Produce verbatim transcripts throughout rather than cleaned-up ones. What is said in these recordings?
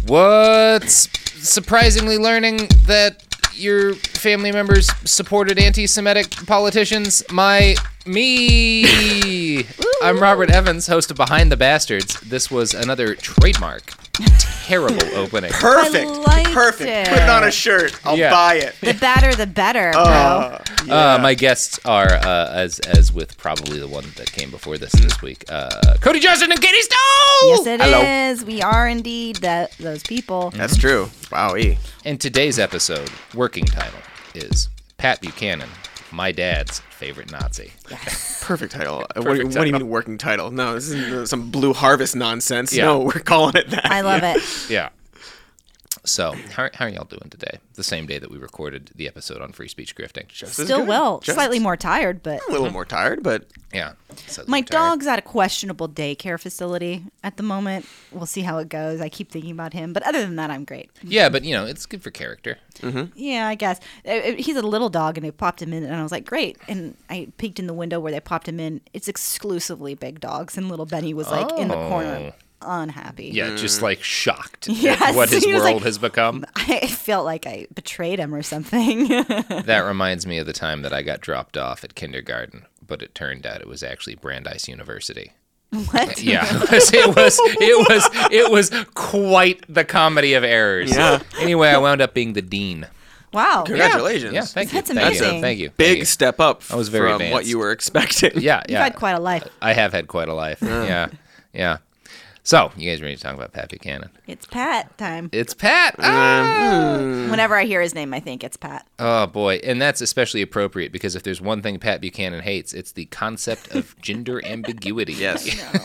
What's surprisingly learning that your family members supported anti-Semitic politicians? My... Me! I'm Robert Evans, host of Behind the Bastards. This was another trademark. Terrible opening. Perfect. I liked Perfect. it. Put it on a shirt. I'll Yeah. buy it. The badder, the better, bro. Uh, yeah. Uh, my guests are, uh, as as with probably the one that came before this this week, uh, Cody Johnson and Katie Stowe! Yes, it Hello. is. We are indeed that those people. That's true. Wow-y. And today's episode, working title, is Pat Buchanan, my dad's favorite Nazi. Perfect title. What, Perfect what do you title. mean working title? No, this isn't uh, some Blue Harvest nonsense. Yeah. No, we're calling it that. I love Yeah. it. Yeah. So, how, how are y'all doing today? The same day that we recorded the episode on free speech grifting. Just as Still good. well. Just Slightly more tired, but A little more tired, but Yeah. So my I'm tired. dog's at a questionable daycare facility at the moment. We'll see how it goes. I keep thinking about him, but other than that, I'm great. Yeah, but, you know, it's good for character. Yeah, I guess. Uh, uh, He's a little dog, and they popped him in, and I was like, great. And I peeked in the window where they popped him in. It's exclusively big dogs, and little Benny was like in the corner, unhappy. Yeah, just like shocked Yes, at what his he was world like- has become. I felt like I betrayed him or something. That reminds me of the time that I got dropped off at kindergarten, but it turned out it was actually Brandeis University. What? Yeah, it was, it was, it was, it was quite the comedy of errors. Yeah. Anyway, I wound up being the dean. Wow. congratulations. Yeah, thank That's you. Thank you. amazing. Thank you. Big Thank you. step up I was very from what advanced. you were expecting. Yeah, You've yeah. had quite a life. I have had quite a life. Yeah, yeah. So, you guys ready to talk about Pat Buchanan? It's Pat time. It's Pat. Ah! Whenever I hear his name, I think it's Pat. Oh boy, and that's especially appropriate because if there's one thing Pat Buchanan hates, it's the concept of gender ambiguity. Yes.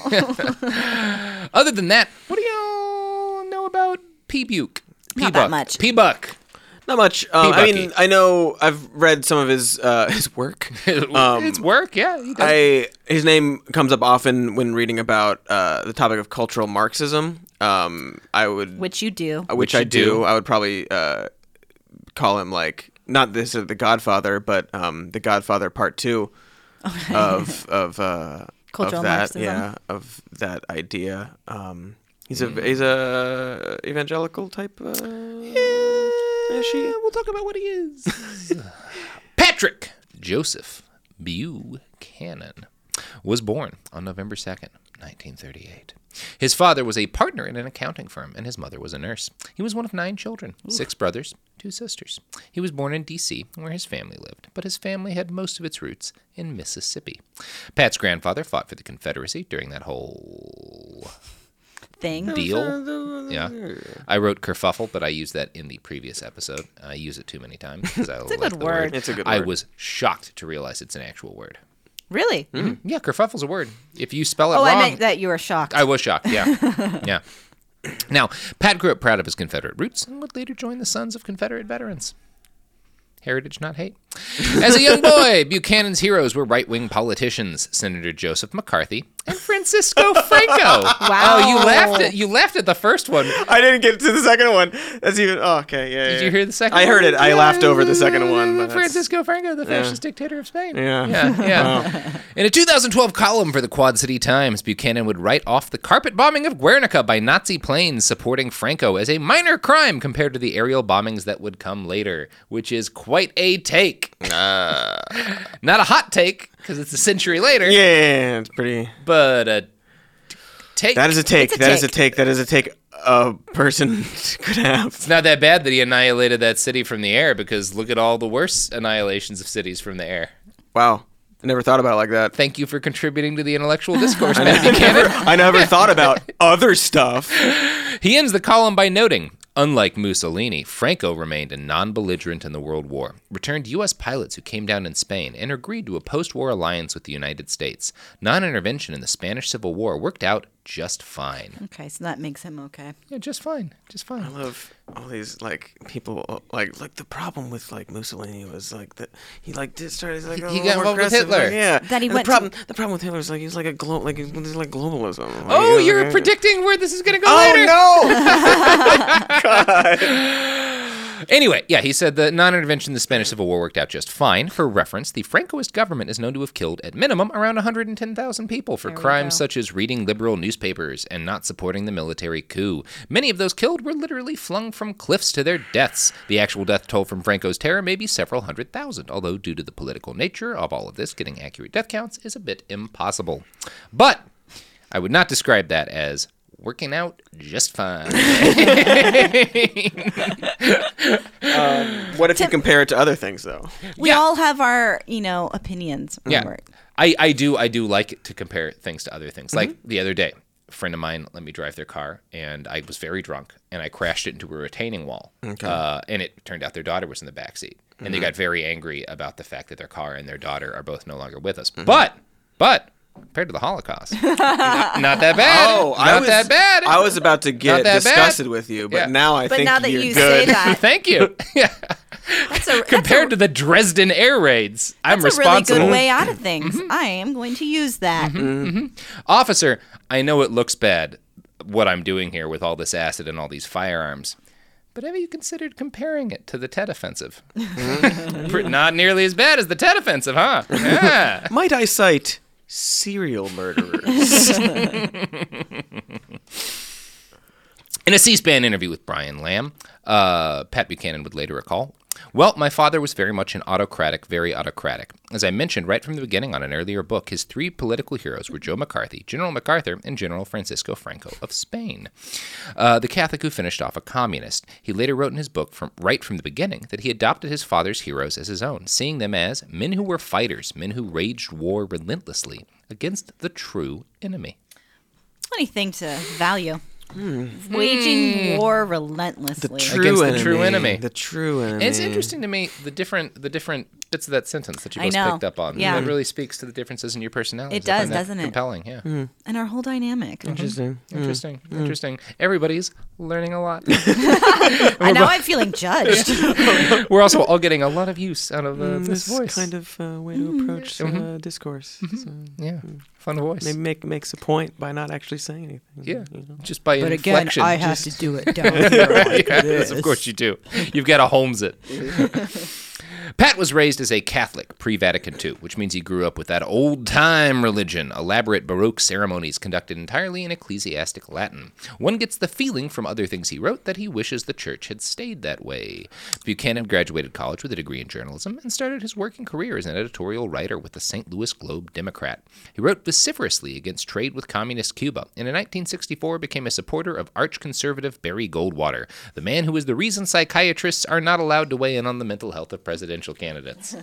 Other than that, what do y'all know about P. Buke? Not that much. P. Buck. Not much. Um, I P-Bucky. mean, I know I've read some of his uh, his work. Um, it's work, yeah. He does. I his name comes up often when reading about uh, the topic of cultural Marxism. Um, I would, Which you do. which, Which I you do. do. I would probably uh, call him like not this is the Godfather, but um, the Godfather Part Two of of uh, Cultural of that. Marxism. Yeah, of that idea. Um, he's a he's a evangelical type. Uh, is she? We'll talk about what he is. Patrick Joseph Buchanan was born on November second, nineteen thirty-eight. His father was a partner in an accounting firm, and his mother was a nurse. He was one of nine children, six brothers, two sisters. He was born in D C, where his family lived, but his family had most of its roots in Mississippi. Pat's grandfather fought for the Confederacy during that whole Thing. deal. Yeah. I wrote kerfuffle, but I used that in the previous episode. I use it too many times because I a like good the word. It's a good I word. was shocked to realize it's an actual word. Really? Yeah, kerfuffle's a word. If you spell it Oh, wrong, I meant that you were shocked. I was shocked. Yeah. Yeah. Now, Pat grew up proud of his Confederate roots and would later join the Sons of Confederate Veterans. Heritage, not hate. As a young boy, Buchanan's heroes were right-wing politicians, Senator Joseph McCarthy and Francisco Franco. Wow. Oh, you laughed at you laughed at the first one. I didn't get to the second one. That's even. Oh, okay. Yeah. Did yeah. you hear the second I one? heard it. I Yeah, laughed over the second one. But that's- Francisco Franco, the fascist dictator of Spain. Yeah. Yeah, yeah. In a two thousand twelve column for the Quad City Times, Buchanan would write off the carpet bombing of Guernica by Nazi planes supporting Franco as a minor crime compared to the aerial bombings that would come later, which is quite a take. Uh, Not a hot take, because it's a century later, yeah, it's pretty. but a take. That is a take. It's a That is a take. take. That is a take a person could have. It's not that bad that he annihilated that city from the air, because look at all the worse annihilations of cities from the air. Wow. I never thought about it like that. Thank you for contributing to the intellectual discourse, I Matt never, Buchanan. I never thought about other stuff. He ends the column by noting, unlike Mussolini, Franco remained a non-belligerent in the World War, returned U S pilots who came down in Spain, and agreed to a post-war alliance with the United States. Non-intervention in the Spanish Civil War worked out just fine. Okay, so that makes him okay. Yeah, just fine. Just fine. I love all these like people like like the problem with like Mussolini was like that he like did start he's, like He- a he little got more involved with aggressive, Hitler. like, yeah. That he And went the problem to- the problem with Hitler is like he's like a glo- like he's like globalism. Like, Oh, you know, you're like, predicting where this is going to go Oh later. no! God. Anyway, yeah, he said the non-intervention in the Spanish Civil War worked out just fine. For reference, the Francoist government is known to have killed, at minimum, around one hundred ten thousand people for There we crimes go. such as reading liberal newspapers and not supporting the military coup. Many of those killed were literally flung from cliffs to their deaths. The actual death toll from Franco's terror may be several hundred thousand, although due to the political nature of all of this, getting accurate death counts is a bit impossible. But I would not describe that as working out just fine. What if you compare it to other things, though? We Yeah. all have our, you know, opinions. Yeah, Remember. I, I do I do like to compare things to other things. Like the other day, a friend of mine let me drive their car, and I was very drunk, and I crashed it into a retaining wall. Uh, and it turned out their daughter was in the back seat, and they got very angry about the fact that their car and their daughter are both no longer with us. But but compared to the Holocaust, not, not that bad. Oh, not I was, that bad. I was about to get that bad. disgusted with you, but Yeah. now I But think now that you're you good. say that, Thank you. Yeah. that's a, that's Compared a, to the Dresden air raids, I'm that's a really responsible. good way out of things. I am going to use that. Officer, I know it looks bad, what I'm doing here with all this acid and all these firearms, but have you considered comparing it to the Tet Offensive? Not nearly as bad as the Tet Offensive, huh? Yeah. Might I cite serial murderers? In a C-SPAN interview with Brian Lamb, uh, Pat Buchanan would later recall, "Well, my father was very much an autocratic, very autocratic. As I mentioned right from the beginning on an earlier book, his three political heroes were Joe McCarthy, General MacArthur, and General Francisco Franco of Spain. Uh, the Catholic who finished off a communist. He later wrote in his book from right from the beginning that he adopted his father's heroes as his own, seeing them as men who were fighters, men who waged war relentlessly against the true enemy." Funny thing to value. Waging war relentlessly. True Against the enemy. true enemy. The true enemy. And it's interesting to me the different the different bits of that sentence that you I both know. picked up on. Yeah. That really speaks to the differences in your personalities. It I does, find that doesn't it? Compelling, yeah. And our whole dynamic. Interesting. Interesting, interesting. Everybody's learning a lot. I know I'm feeling judged. We're also all getting a lot of use out of uh, Mm, this, this voice. kind of uh, way to approach uh, discourse. So Yeah, fun voice. maybe make makes a point by not actually saying anything. Yeah, you know? just by But again, inflection. I have just- to do it down here like yes, this. of course you do. You've got to Holmes it. Pat was raised as a Catholic pre-Vatican two, which means he grew up with that old-time religion, elaborate Baroque ceremonies conducted entirely in ecclesiastic Latin. One gets the feeling from other things he wrote that he wishes the church had stayed that way. Buchanan graduated college with a degree in journalism and started his working career as an editorial writer with the Saint Louis Globe-Democrat. He wrote vociferously against trade with communist Cuba, and in nineteen sixty-four became a supporter of arch-conservative Barry Goldwater, the man who is the reason psychiatrists are not allowed to weigh in on the mental health of presidential candidates.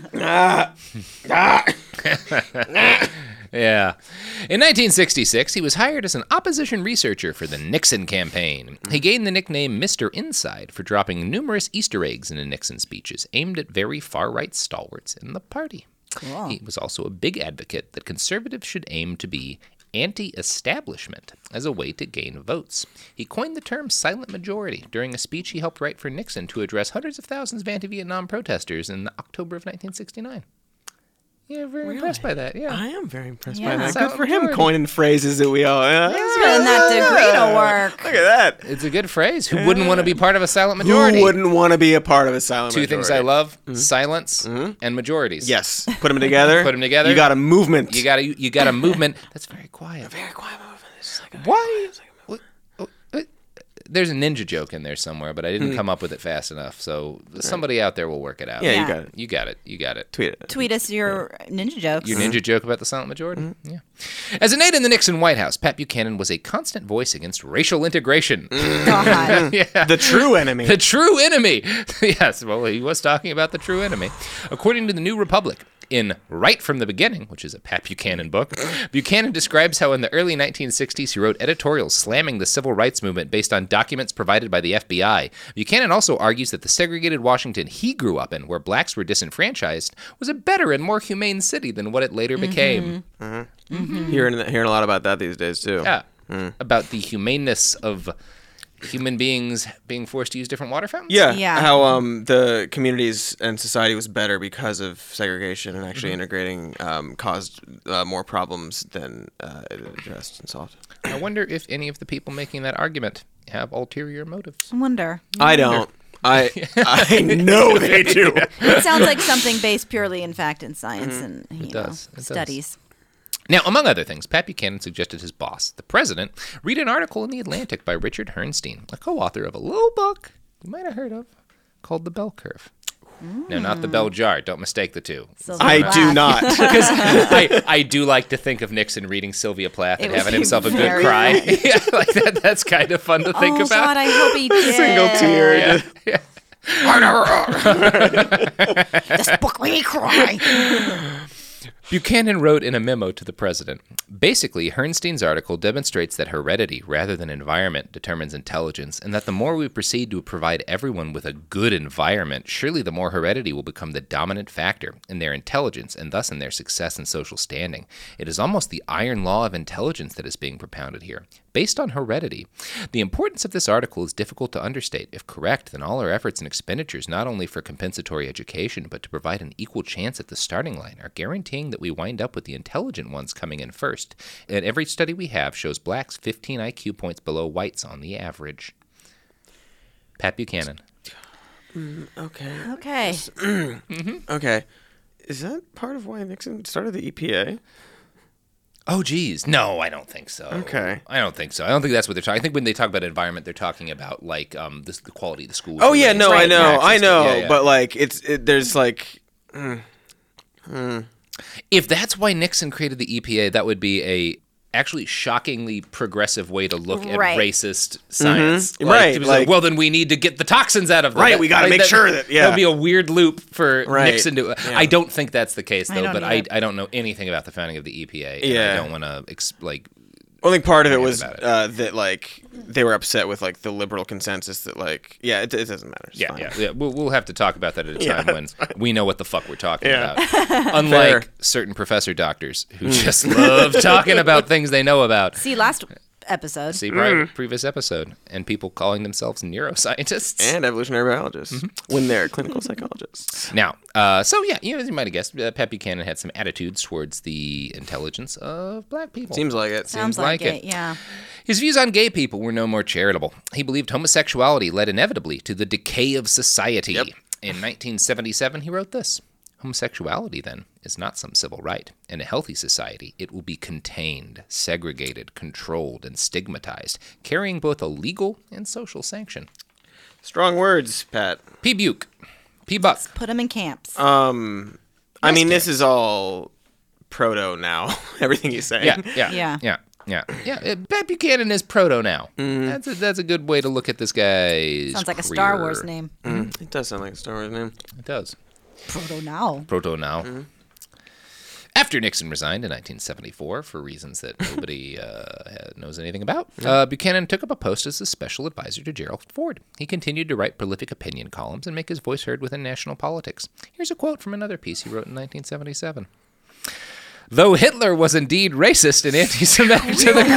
Yeah. In nineteen sixty-six, he was hired as an opposition researcher for the Nixon campaign. He gained the nickname Mister Inside for dropping numerous Easter eggs into Nixon speeches aimed at very far-right stalwarts in the party. Cool. He was also a big advocate that conservatives should aim to be anti-establishment as a way to gain votes. He coined the term silent majority during a speech he helped write for Nixon to address hundreds of thousands of anti-Vietnam protesters in October of nineteen sixty-nine. Yeah, very impressed by that. Yeah. I am very impressed Yeah. by that. Silent Good for him majority. coining phrases that we all. Yeah. Putting that degree to work. Look at that. It's a good phrase. Who wouldn't want to be part of a silent majority? Who wouldn't want to be a part of a silent Two majority? things I love: silence and majorities. Yes. Put them together. Put 'em together. You got a movement. You got a you got a movement that's very quiet. very quiet movement. It's just like a Why? What- what- what- There's a ninja joke in there somewhere, but I didn't come up with it fast enough. So somebody out there will work it out. Yeah, Yeah. you got it. You got it. You got it. Tweet it. Tweet us your ninja jokes. Your ninja joke about the silent majority? Yeah. As an aide in the Nixon White House, Pat Buchanan was a constant voice against racial integration. God. Yeah. The true enemy. The true enemy. Yes, well, he was talking about the true enemy. According to the New Republic, in Right from the Beginning, which is a Pat Buchanan book, Buchanan describes how in the early nineteen sixties he wrote editorials slamming the civil rights movement based on documents provided by the F B I. Buchanan also argues that the segregated Washington he grew up in, where blacks were disenfranchised, was a better and more humane city than what it later became. Hearing hearing a lot about that these days too. Yeah. About the humaneness of human beings being forced to use different water fountains? Yeah, Yeah. how um the communities and society was better because of segregation and actually integrating um, caused uh, more problems than uh, it addressed and solved. I wonder if any of the people making that argument have ulterior motives. I wonder. I don't. I I know they do. It sounds like something based purely in fact and science and you It know, does. It does. studies. Now, among other things, Pat Buchanan suggested his boss, the president, read an article in The Atlantic by Richard Herrnstein, a co-author of a little book you might have heard of called The Bell Curve. Mm. No, not the bell jar. Don't mistake the two. Sylvia I Plath. do not. Because I, I do like to think of Nixon reading Sylvia Plath It and would having be himself a good very cry. Yeah, like that. That's kind of fun to think oh, about. God, I hope he did. Single tear. Yeah, yeah. This book made me cry. Buchanan wrote in a memo to the president, basically, Herrnstein's article demonstrates that heredity rather than environment determines intelligence, and that the more we proceed to provide everyone with a good environment, surely the more heredity will become the dominant factor in their intelligence and thus in their success and social standing. It is almost the iron law of intelligence that is being propounded here, based on heredity. The importance of this article is difficult to understate. If correct, then all our efforts and expenditures, not only for compensatory education, but to provide an equal chance at the starting line, are guaranteeing that we wind up with the intelligent ones coming in first. And every study we have shows blacks fifteen I Q points below whites on the average. Pat Buchanan. Mm, okay. Okay. mm-hmm. Okay. Is that part of why Nixon started the E P A? Oh, geez. No, I don't think so. Okay. I don't think so. I don't think that's what they're talking. I think when they talk about environment, they're talking about like um this, the quality of the school. Oh yeah, no, I know, I know, Yeah, yeah. but like it's it, there's like. Mm, mm. If that's why Nixon created the E P A, that would be a actually shockingly progressive way to look at Right. racist science. Mhm. Like, Right, to be like- well, then we need to get the toxins out of them. Right, That- we gotta like, make that- sure that- yeah. That would be a weird loop for Right, Nixon to. yeah. I don't think that's the case I though, don't but I, either. I don't know anything about the founding of the E P A. and Yeah. I don't want to ex- like. I think part of it Forget was about it. uh, that like they were upset with like the liberal consensus that like yeah it, it doesn't matter. It's Yeah, fine. yeah, yeah. We'll, we'll have to talk about that at a Yeah, time when we know what the fuck we're talking Yeah. about. Unlike Fair. certain professor doctors who Mm. just love talking about things they know about. See, last episode. See pri- previous episode, and people calling themselves neuroscientists. And evolutionary biologists Mm-hmm. when they're clinical psychologists. Now, uh, so yeah, you know, as you might have guessed, uh, Pat Buchanan had some attitudes towards the intelligence of black people. Seems like it. Sounds like like, it. it. Yeah. His views on gay people were no more charitable. He believed homosexuality led inevitably to the decay of society. Yep. In nineteen seventy-seven, he wrote this. Homosexuality, then, is not some civil right. In a healthy society, it will be contained, segregated, controlled, and stigmatized, carrying both a legal and social sanction. Strong words, Pat. P. Buke. P. Buck. Put them in camps. Um, I Yes, mean, Karen. this is all proto now. Everything he's saying. Yeah, yeah, Yeah. yeah, yeah, yeah. Uh, Pat Buchanan is proto now. That's a, that's a good way to look at this guy's Sounds like a Star career. Wars name. Mm, it does sound like a Star Wars name. It does. Proto now. Proto now. After Nixon resigned in nineteen seventy-four for reasons that nobody uh, knows anything about, uh, Buchanan took up a post as a special advisor to Gerald Ford. He continued to write prolific opinion columns and make his voice heard within national politics. Here's a quote from another piece he wrote in nineteen seventy-seven. Though Hitler was indeed racist and anti-Semitic to the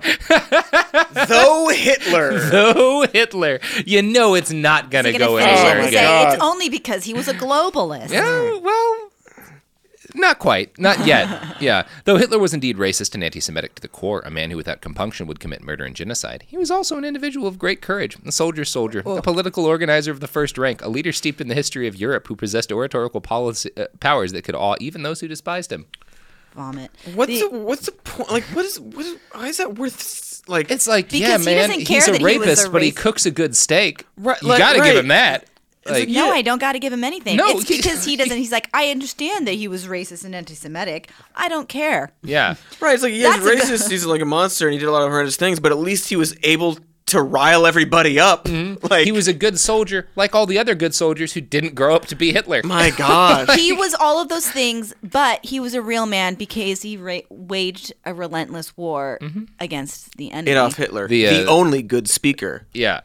core, Though Hitler. though Hitler, you know it's not going to He's gonna go finish it anywhere and again. say God. it's only because he was a globalist. Yeah, well, not quite. Not yet. Yeah. Though Hitler was indeed racist and anti-Semitic to the core, a man who without compunction would commit murder and genocide, he was also an individual of great courage, a soldier's soldier, a political organizer of the first rank, a leader steeped in the history of Europe who possessed oratorical policy, uh, powers that could awe even those who despised him. Vomit. What's The- the, what's the point? Like, what is, what is why is that worth? Like, It's like, Because yeah, he man, doesn't care he's a that he was a rapist, but he racist. cooks a good steak. Right, you like, got to right. give him that. Like, No, Yeah. I don't got to give him anything. No, it's he- because he doesn't. He's like, I understand that he was racist and anti-Semitic. I don't care. yeah. right? It's like yeah, he's That's a- racist. He's like a monster, and he did a lot of horrendous things. But at least he was able to rile everybody up. Like He was a good soldier, like all the other good soldiers who didn't grow up to be Hitler. my gosh. He was all of those things, but he was a real man because he ra- waged a relentless war against the enemy. Adolf Hitler, The, the, uh, only good speaker. Yeah.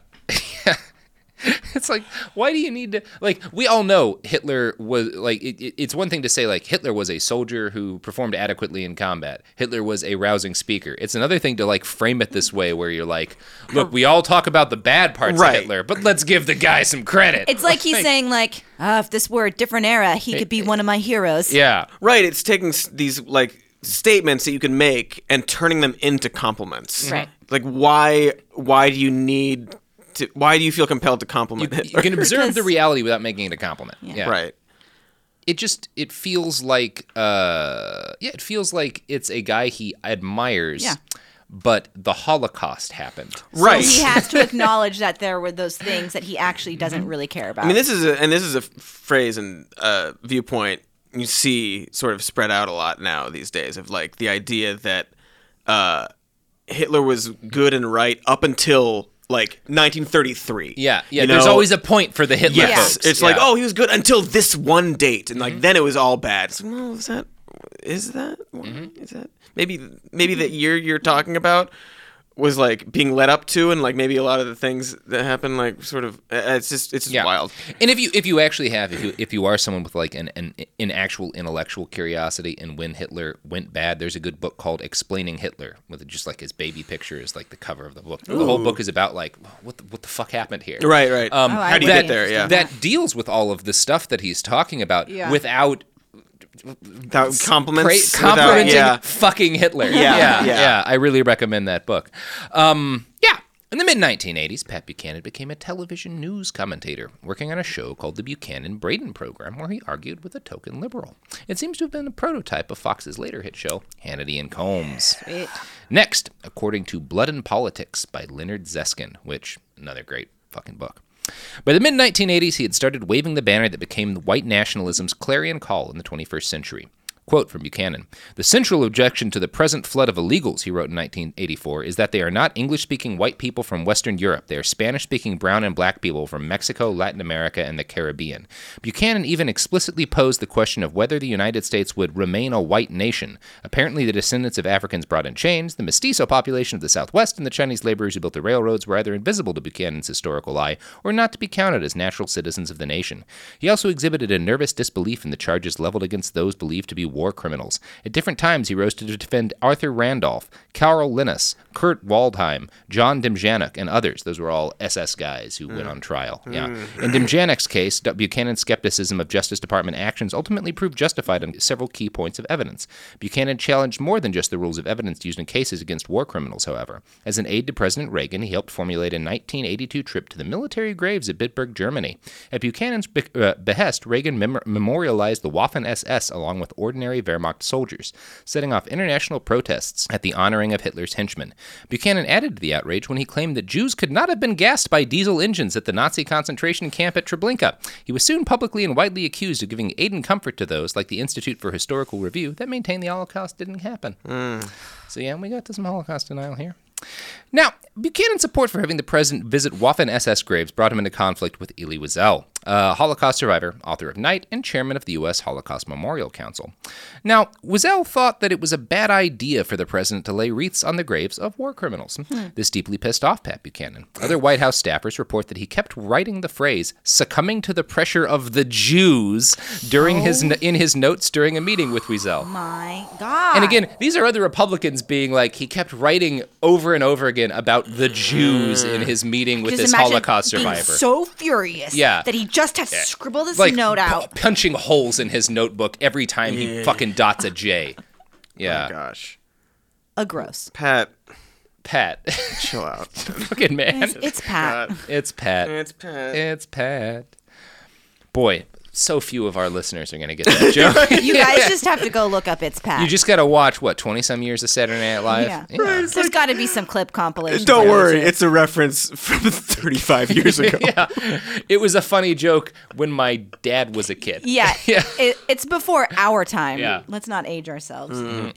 It's like, why do you need to, like, we all know Hitler was, like, it, it, it's one thing to say, like, Hitler was a soldier who performed adequately in combat. Hitler was a rousing speaker. It's another thing to, like, frame it this way where you're like, look, we all talk about the bad parts Right. of Hitler, but let's give the guy some credit. It's like he's saying, like, ah, if this were a different era, he could be one of my heroes. Yeah. Right. It's taking s- these like statements that you can make and turning them into compliments. Right. Like why why do you need to, why do you feel compelled to compliment You, Hitler? you can observe Because- the reality without making it a compliment. Yeah. Yeah. Right. It just it feels like uh yeah, it feels like it's a guy he admires. Yeah. But the Holocaust happened. Right. So he has to acknowledge that there were those things that he actually doesn't really care about. I mean, this is a, and this is a phrase and uh, viewpoint you see sort of spread out a lot now these days of like the idea that uh, Hitler was good and right up until like nineteen thirty-three. Yeah, yeah. You There's know? always a point for the Hitler Yes, folks. it's like, Yeah. oh, he was good until this one date, and like then it was all bad. It's like, no, is that is that Mm-hmm. is that maybe maybe the year you're talking about was like being led up to, and like maybe a lot of the things that happen, like sort of, uh, it's just it's just Yeah. wild. And if you if you actually have if you if you are someone with like an, an an actual intellectual curiosity, and when Hitler went bad, there's a good book called Explaining Hitler with just like his baby picture is like the cover of the book. The whole book is about like what the, what the fuck happened here. Right, right. Um, Oh, I how do you would get be there? interested Yeah, in That deals with all of the stuff that he's talking about Yeah. without without compliments, Pra- without- complimenting yeah. fucking Hitler. Yeah, yeah, yeah. yeah. I really recommend that book. Um, yeah. In the mid nineteen eighties, Pat Buchanan became a television news commentator, working on a show called the Buchanan-Braden Program, where he argued with a token liberal. It seems to have been a prototype of Fox's later hit show, Hannity and Combs. Sweet. Next, according to Blood and Politics by Leonard Zeskin, which, another great fucking book. By the mid nineteen eighties, he had started waving the banner that became white nationalism's clarion call in the twenty-first century. Quote from Buchanan, "The central objection to the present flood of illegals," he wrote in nineteen eighty-four, "is that they are not English-speaking white people from Western Europe. They are Spanish-speaking brown and black people from Mexico, Latin America, and the Caribbean." Buchanan even explicitly posed the question of whether the United States would remain a white nation. Apparently, the descendants of Africans brought in chains, the mestizo population of the Southwest, and the Chinese laborers who built the railroads were either invisible to Buchanan's historical eye or not to be counted as natural citizens of the nation. He also exhibited a nervous disbelief in the charges leveled against those believed to be war criminals. At different times, he rose to defend Arthur Randolph, Karl Linnaeus, Kurt Waldheim, John Demjanjuk, and others. Those were all S S guys who went on trial. Yeah. In Demjanuk's case, Buchanan's skepticism of Justice Department actions ultimately proved justified on several key points of evidence. Buchanan challenged more than just the rules of evidence used in cases against war criminals, however. As an aide to President Reagan, he helped formulate a nineteen eighty-two trip to the military graves at Bitburg, Germany. At Buchanan's be- uh, behest, Reagan mem- memorialized the Waffen S S along with ordinary Wehrmacht soldiers, setting off international protests at the honoring of Hitler's henchmen. Buchanan added to the outrage when he claimed that Jews could not have been gassed by diesel engines at the Nazi concentration camp at Treblinka. He was soon publicly and widely accused of giving aid and comfort to those, like the Institute for Historical Review, that maintained the Holocaust didn't happen. Mm. So yeah, we got to some Holocaust denial here. Now, Buchanan's support for having the president visit Waffen S S graves brought him into conflict with Elie Wiesel, a Holocaust survivor, author of Night, and chairman of the U S Holocaust Memorial Council. Now, Wiesel thought that it was a bad idea for the president to lay wreaths on the graves of war criminals. Hmm. This deeply pissed off Pat Buchanan. Other White House staffers report that he kept writing the phrase "succumbing to the pressure of the Jews" during oh. his in his notes during a meeting with Wiesel. My God. And again, these are other Republicans being like, he kept writing over and over again about the Jews in his meeting with Just this imagine Holocaust being survivor. so furious Yeah. that he just had to scribble this like note p- out. punching holes in his notebook every time he fucking dots a J. Yeah. Oh gosh. A gross. Pat, Pat. chill out. Fucking man. It's, it's Pat. It's Pat. It's Pat. It's Pat. Boy, so few of our listeners are going to get that joke. You guys just have to go look up It's Pat. You just got to watch, what, twenty-some years of Saturday Night Live? Yeah. There's got to be some clip compilations. Don't out worry, there. it's a reference from thirty-five years ago. Yeah. It was a funny joke when my dad was a kid. Yeah. Yeah. It, it's before our time. Yeah. Let's not age ourselves. Mm.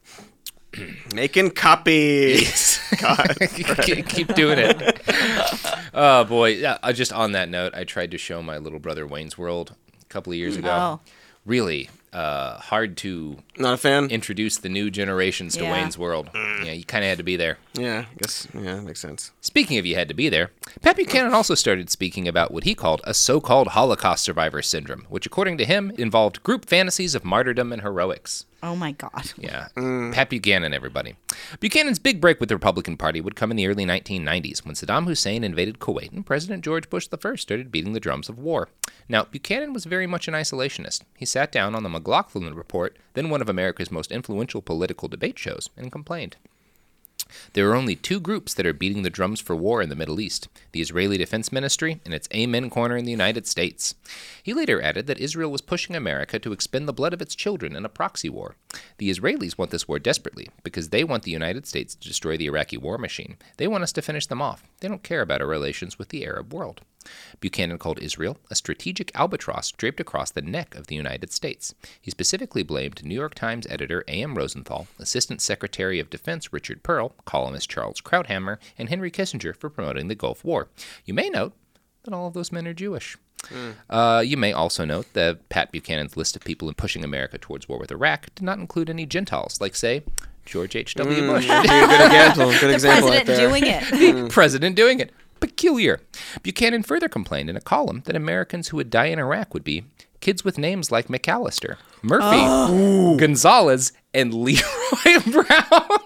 Making copies. God. keep, keep doing it. Oh, boy. Yeah, uh, just on that note, I tried to show my little brother Wayne's World a couple of years ago. Oh. Really uh, hard to Not a fan? introduce the new generations to Yeah. Wayne's World. Yeah, you kind of had to be there. Yeah, I guess, yeah, that makes sense. Speaking of you had to be there, Pat Buchanan also started speaking about what he called a so-called Holocaust survivor syndrome, which according to him involved group fantasies of martyrdom and heroics. Oh my God. Yeah. Pat Buchanan, everybody. Buchanan's big break with the Republican Party would come in the early nineteen nineties when Saddam Hussein invaded Kuwait and President George Bush the First started beating the drums of war. Now, Buchanan was very much an isolationist. He sat down on the McLaughlin Report, then one of America's most influential political debate shows, and complained. There are only two groups that are beating the drums for war in the Middle East, the Israeli Defense Ministry and its Amen Corner in the United States. He later added that Israel was pushing America to expend the blood of its children in a proxy war. The Israelis want this war desperately because they want the United States to destroy the Iraqi war machine. They want us to finish them off. They don't care about our relations with the Arab world. Buchanan called Israel a strategic albatross draped across the neck of the United States. He specifically blamed New York Times editor A M Rosenthal, Assistant Secretary of Defense Richard Pearl, columnist Charles Krauthammer, and Henry Kissinger for promoting the Gulf War. You may note that all of those men are Jewish. Mm. Uh, you may also note that Pat Buchanan's list of people pushing America towards war with Iraq did not include any Gentiles, like, say, George H W. Mm, Bush. good example. Good the example president right there. doing it. The president doing it. Peculiar. Buchanan further complained in a column that Americans who would die in Iraq would be kids with names like McAllister, Murphy, oh. Gonzalez, and Leroy Brown.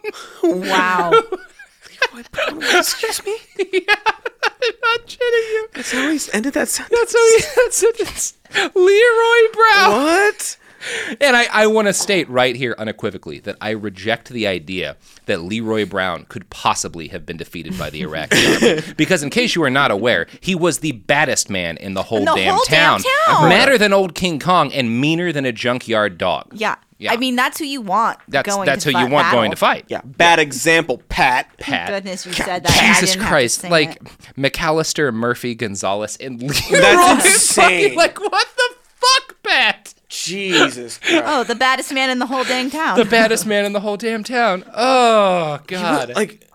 Wow. Leroy Brown? Excuse me? Yeah, I'm not kidding you. That's how he ended that sentence. That's how he ended that sentence. Leroy Brown. What? And I, I want to state right here unequivocally that I reject the idea that Leroy Brown could possibly have been defeated by the Iraqi army. Because in case you are not aware, he was the baddest man in the whole, In the damn, whole town. damn town. Madder than old King Kong and meaner than a junkyard dog. Yeah. Yeah. I mean, that's who you want That's going that's to who fight you want battle. going to fight. Yeah, bad example, Pat. Pat. Goodness, you said that. I Jesus didn't have to Christ. sing Like it. McAllister, Murphy, Gonzalez, and Leroy. That's Fucking, insane. like, what the fuck, Pat? Jesus Christ. Oh, the baddest man in the whole dang town. The baddest man in the whole damn town. Oh, God. Like,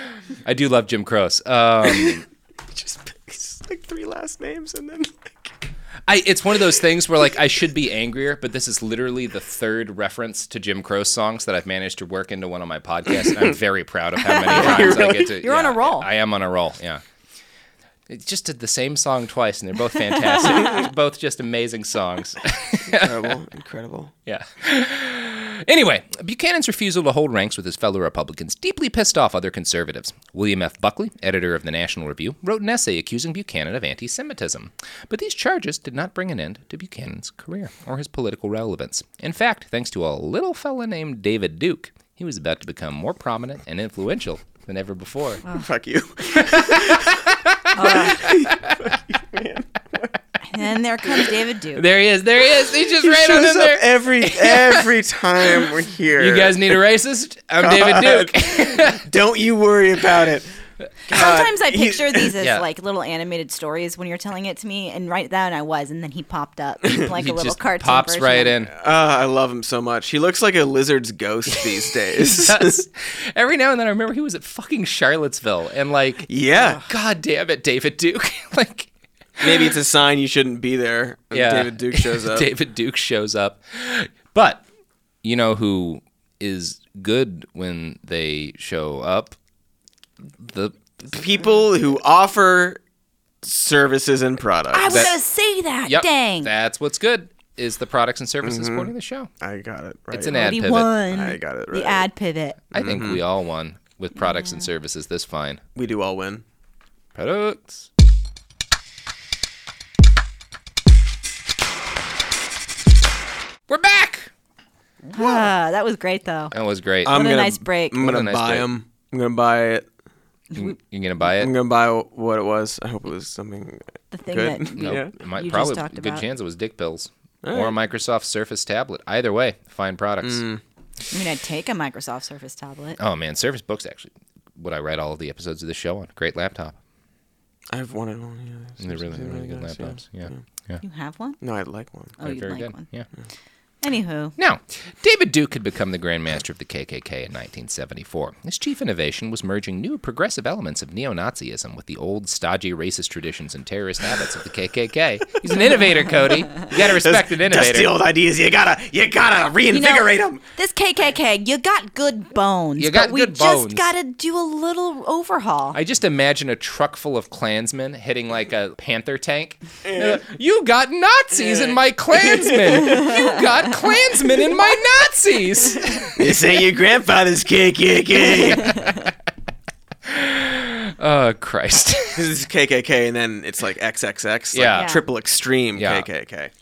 I do love Jim Croce. Um, just it's like three last names and then. Like... I, it's one of those things where, like, I should be angrier, but this is literally the third reference to Jim Croce songs that I've managed to work into one of my podcasts, and I'm very proud of how many times I get to. You're on a roll. I am on a roll, yeah. It just did the same song twice, and they're both fantastic. Both just amazing songs. Incredible. Incredible. Yeah. Anyway, Buchanan's refusal to hold ranks with his fellow Republicans deeply pissed off other conservatives. William F. Buckley, editor of the National Review, wrote an essay accusing Buchanan of anti-Semitism. But these charges did not bring an end to Buchanan's career or his political relevance. In fact, thanks to a little fella named David Duke, he was about to become more prominent and influential than ever before. Oh. Fuck you. Uh, and there comes David Duke. There he is. There he is. He's just He right on shows in up there. every every time we're here. You guys need a racist? I'm David Duke. Don't you worry about it. God, Sometimes I he- picture these as Yeah. like little animated stories when you're telling it to me, and right then I was, and then he popped up like He a little just cartoon pops version right of- in. Uh, I love him so much. He looks like a lizard's ghost these days. Does. Every now and then I remember he was at fucking Charlottesville, and like, Yeah. God damn it, David Duke. like, Maybe it's a sign you shouldn't be there when yeah. David Duke shows up. David Duke shows up. But you know who is good when they show up? The People who offer services and products. I was That- gonna say that. Yep, Dang. that's what's good is the products and services supporting the show. I got it right. It's an ad He pivot. won. I got it right. The ad pivot. I think we all won with products and services this fine. We do all win. Products. We're back. Ah, that was great though. That was great. I'm a gonna, nice break. I'm What a gonna nice buy break. them. I'm gonna buy it. You, you gonna buy it? I'm gonna buy what it was. I hope it was something The thing good. that No, Yeah. it might you just probably talked good about. chance it was dick pills All or a right. Microsoft Surface tablet. Either way, fine products. Mm. I mean, I'd take a Microsoft Surface tablet. Oh man, Surface Books actually. What I write all of the episodes of the show on. Great laptop. I've wanted one. Yeah, They're really, really good nice, yeah. laptops. Yeah. yeah. You have one? No, I'd like one. Oh, They're you'd very like good. one. Yeah. Anywho, Now, David Duke had become the Grand Master of the K K K in nineteen seventy-four. His chief innovation was merging new progressive elements of neo-Nazism with the old, stodgy racist traditions and terrorist habits of the K K K. He's an innovator, Cody. You gotta respect an innovator. Dusty old ideas. You gotta, you gotta reinvigorate them. this K K K, you got good bones. You got but we good bones. just gotta do a little overhaul. I just imagine a truck full of Klansmen hitting like a Panther tank. Uh, you got Nazis in my Klansmen. You got Klansmen in my Nazis. This ain't your grandfather's K K K. Oh, Christ. This is K K K, and then it's like X X X. Like Yeah. triple extreme Yeah. K K K.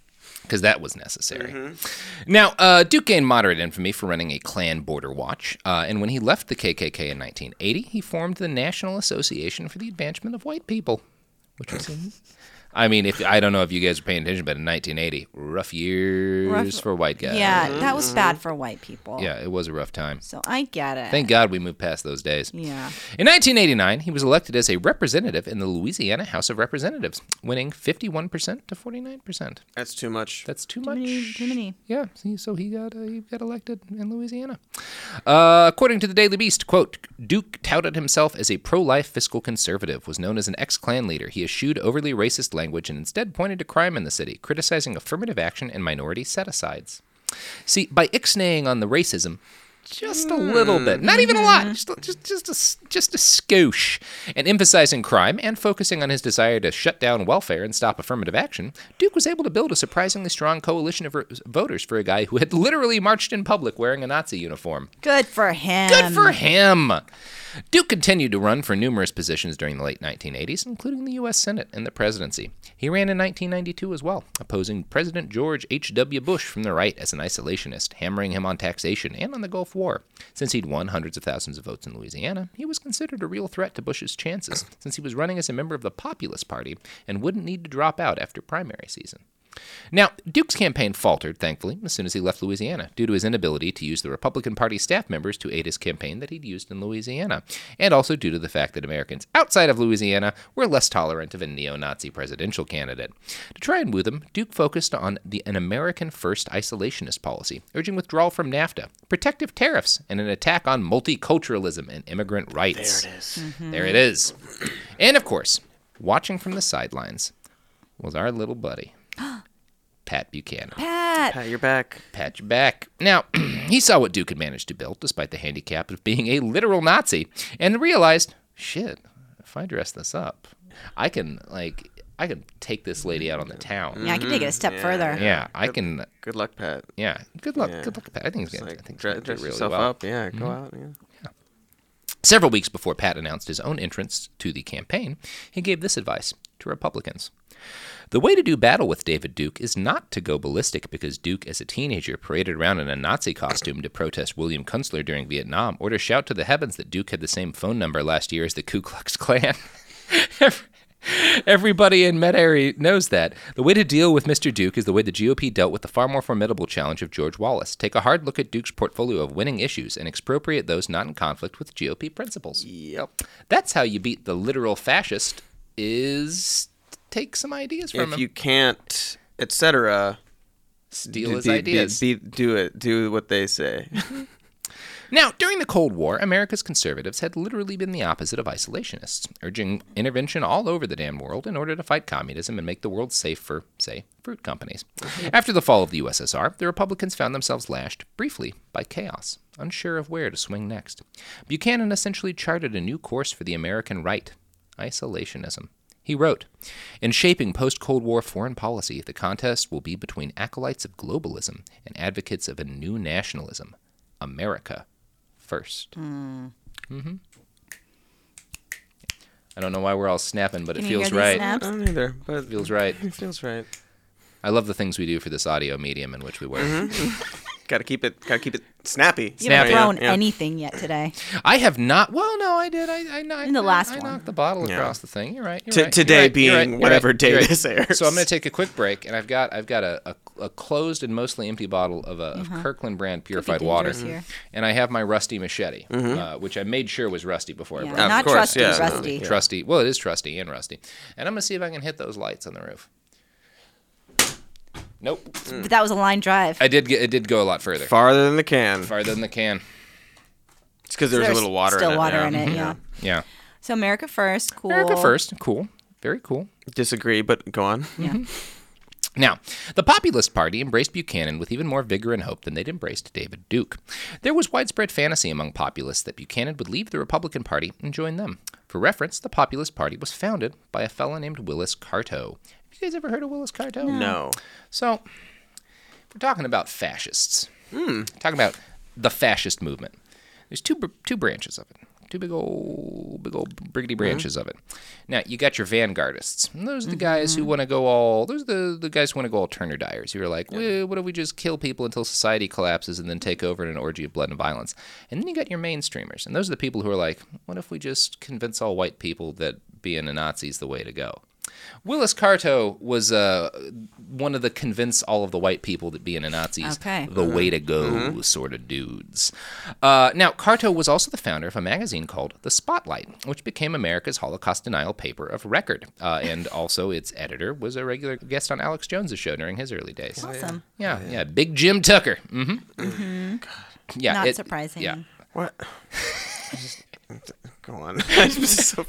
because that was necessary. Mm-hmm. Now, uh, Duke gained moderate infamy for running a Klan border watch, uh, and when he left the K K K in nineteen eighty, he formed the National Association for the Advancement of White People, which was in... I mean, if I don't know if you guys are paying attention, but in nineteen eighty, rough years Rough- for white guys. Yeah, that was bad for white people. Yeah, it was a rough time. So I get it. Thank God we moved past those days. Yeah. In nineteen eighty-nine, he was elected as a representative in the Louisiana House of Representatives, winning fifty-one percent to forty-nine percent. That's too much. That's too, Too much. many, too many. Yeah, see, so he got uh, he got elected in Louisiana. Uh, according to the Daily Beast, quote, Duke touted himself as a pro-life fiscal conservative, was known as an ex-Klan leader. He eschewed overly racist language and instead pointed to crime in the city, criticizing affirmative action and minority set-asides. See, by ixnaying on the racism, just a little bit, not even a lot, just just just a, just a skosh, and emphasizing crime and focusing on his desire to shut down welfare and stop affirmative action, Duke was able to build a surprisingly strong coalition of voters for a guy who had literally marched in public wearing a Nazi uniform. Good for him. Good for him. Duke continued to run for numerous positions during the late nineteen eighties, including the U S Senate and the presidency. He ran in nineteen ninety-two as well, opposing President George H W. Bush from the right as an isolationist, hammering him on taxation and on the Gulf War. Since he'd won hundreds of thousands of votes in Louisiana, he was considered a real threat to Bush's chances, since he was running as a member of the Populist Party and wouldn't need to drop out after primary season. Now, Duke's campaign faltered, thankfully, as soon as he left Louisiana, due to his inability to use the Republican Party staff members to aid his campaign that he'd used in Louisiana, and also due to the fact that Americans outside of Louisiana were less tolerant of a neo-Nazi presidential candidate. To try and woo them, Duke focused on the an American-first isolationist policy, urging withdrawal from NAFTA, protective tariffs, and an attack on multiculturalism and immigrant rights. There it is. Mm-hmm. There it is. And, of course, watching from the sidelines was our little buddy, Pat Buchanan. Pat. Pat, you're back. Pat, you back. Now, he saw what Duke had managed to build, despite the handicap of being a literal Nazi, and realized, shit, if I dress this up, I can, like, I can take this lady out on the town. Yeah, I can take it a step Yeah. further. Yeah, I can, Good luck, Pat. yeah, good luck, Yeah. good luck, Pat. I think he's It's going like, to dress, do dress really yourself well. up. Yeah, go out. Yeah. Several weeks before Pat announced his own entrance to the campaign, he gave this advice to Republicans. The way to do battle with David Duke is not to go ballistic because Duke, as a teenager, paraded around in a Nazi costume to protest William Kunstler during Vietnam, or to shout to the heavens that Duke had the same phone number last year as the Ku Klux Klan. Everybody in Metairie knows that. The way to deal with Mister Duke is the way the G O P dealt with the far more formidable challenge of George Wallace. Take a hard look at Duke's portfolio of winning issues and expropriate those not in conflict with G O P principles. Yep. That's how you beat the literal fascist, is take some ideas from If him. you can't, et cetera, Steal do- his be- be- ideas. be- do it. Do what they say. Now, during the Cold War, America's conservatives had literally been the opposite of isolationists, urging intervention all over the damn world in order to fight communism and make the world safe for, say, fruit companies. After the fall of the U S S R, the Republicans found themselves lashed, briefly, by chaos, unsure of where to swing next. Buchanan essentially charted a new course for the American right, isolationism. He wrote, "In shaping post-Cold War foreign policy, the contest will be between acolytes of globalism and advocates of a new nationalism. America first." Mm. Mm-hmm. I don't know why we're all snapping, but Can it you feels hear these right. snaps? I don't either, but It feels right. it feels right. I love the things we do for this audio medium in which we work. Got to keep it. Got to keep it snappy. You haven't Snappy. thrown Yeah. anything yet today. I have not. Well, no, I did. I, I, I In the I- last I, one. knocked the bottle Yeah. across the thing. You're right. You're T- right. today You're right, being you're right, you're whatever right, day you're right. this airs. So I'm going to take a quick break, and I've got I've got a, a, a closed and mostly empty bottle of, a, of Kirkland brand purified water, dangerous here. and I have my rusty machete, uh, which I made sure was rusty before I Yeah, brought it. not course, trusty, yeah. rusty. Yeah. Trusty. Well, it is trusty and rusty. And I'm going to see if I can hit those lights on the roof. Nope. But that was a line drive. I did get. It did go a lot further. Farther than the can. Farther than the can. It's because there's, a little water still in it. water yeah. in it, yeah. Yeah. So America first, cool. America first. Cool. Very cool. Disagree, but go on. Yeah. Now, the Populist Party embraced Buchanan with even more vigor and hope than they'd embraced David Duke. There was widespread fantasy among populists that Buchanan would leave the Republican Party and join them. For reference, the Populist Party was founded by a fellow named Willis Carto. Have you guys ever heard of Willis Carto? No. So, if we're talking about fascists, talking about the fascist movement, there's two br- two branches of it. Two big old, big old briggity branches mm-hmm. of it. Now, you got your vanguardists. And those are the mm-hmm. guys who want to go all, those are the, the guys who want to go all Turner Dyers. Who are like, well, what if we just kill people until society collapses and then take over in an orgy of blood and violence? And then you got your mainstreamers. And those are the people who are like, what if we just convince all white people that being a Nazi is the way to go? Willis Carto was uh, one of the convince all of the white people that being a Nazi is okay. the way to go mm-hmm. sort of dudes. Uh, now, Carto was also the founder of a magazine called The Spotlight, which became America's Holocaust denial paper of record. Uh, and also its editor was a regular guest on Alex Jones' show during his early days. Awesome. Yeah, yeah. yeah. Big Jim Tucker. Mm-hmm. Mm-hmm. Yeah, Not it, surprising. Yeah. What? Go on. so...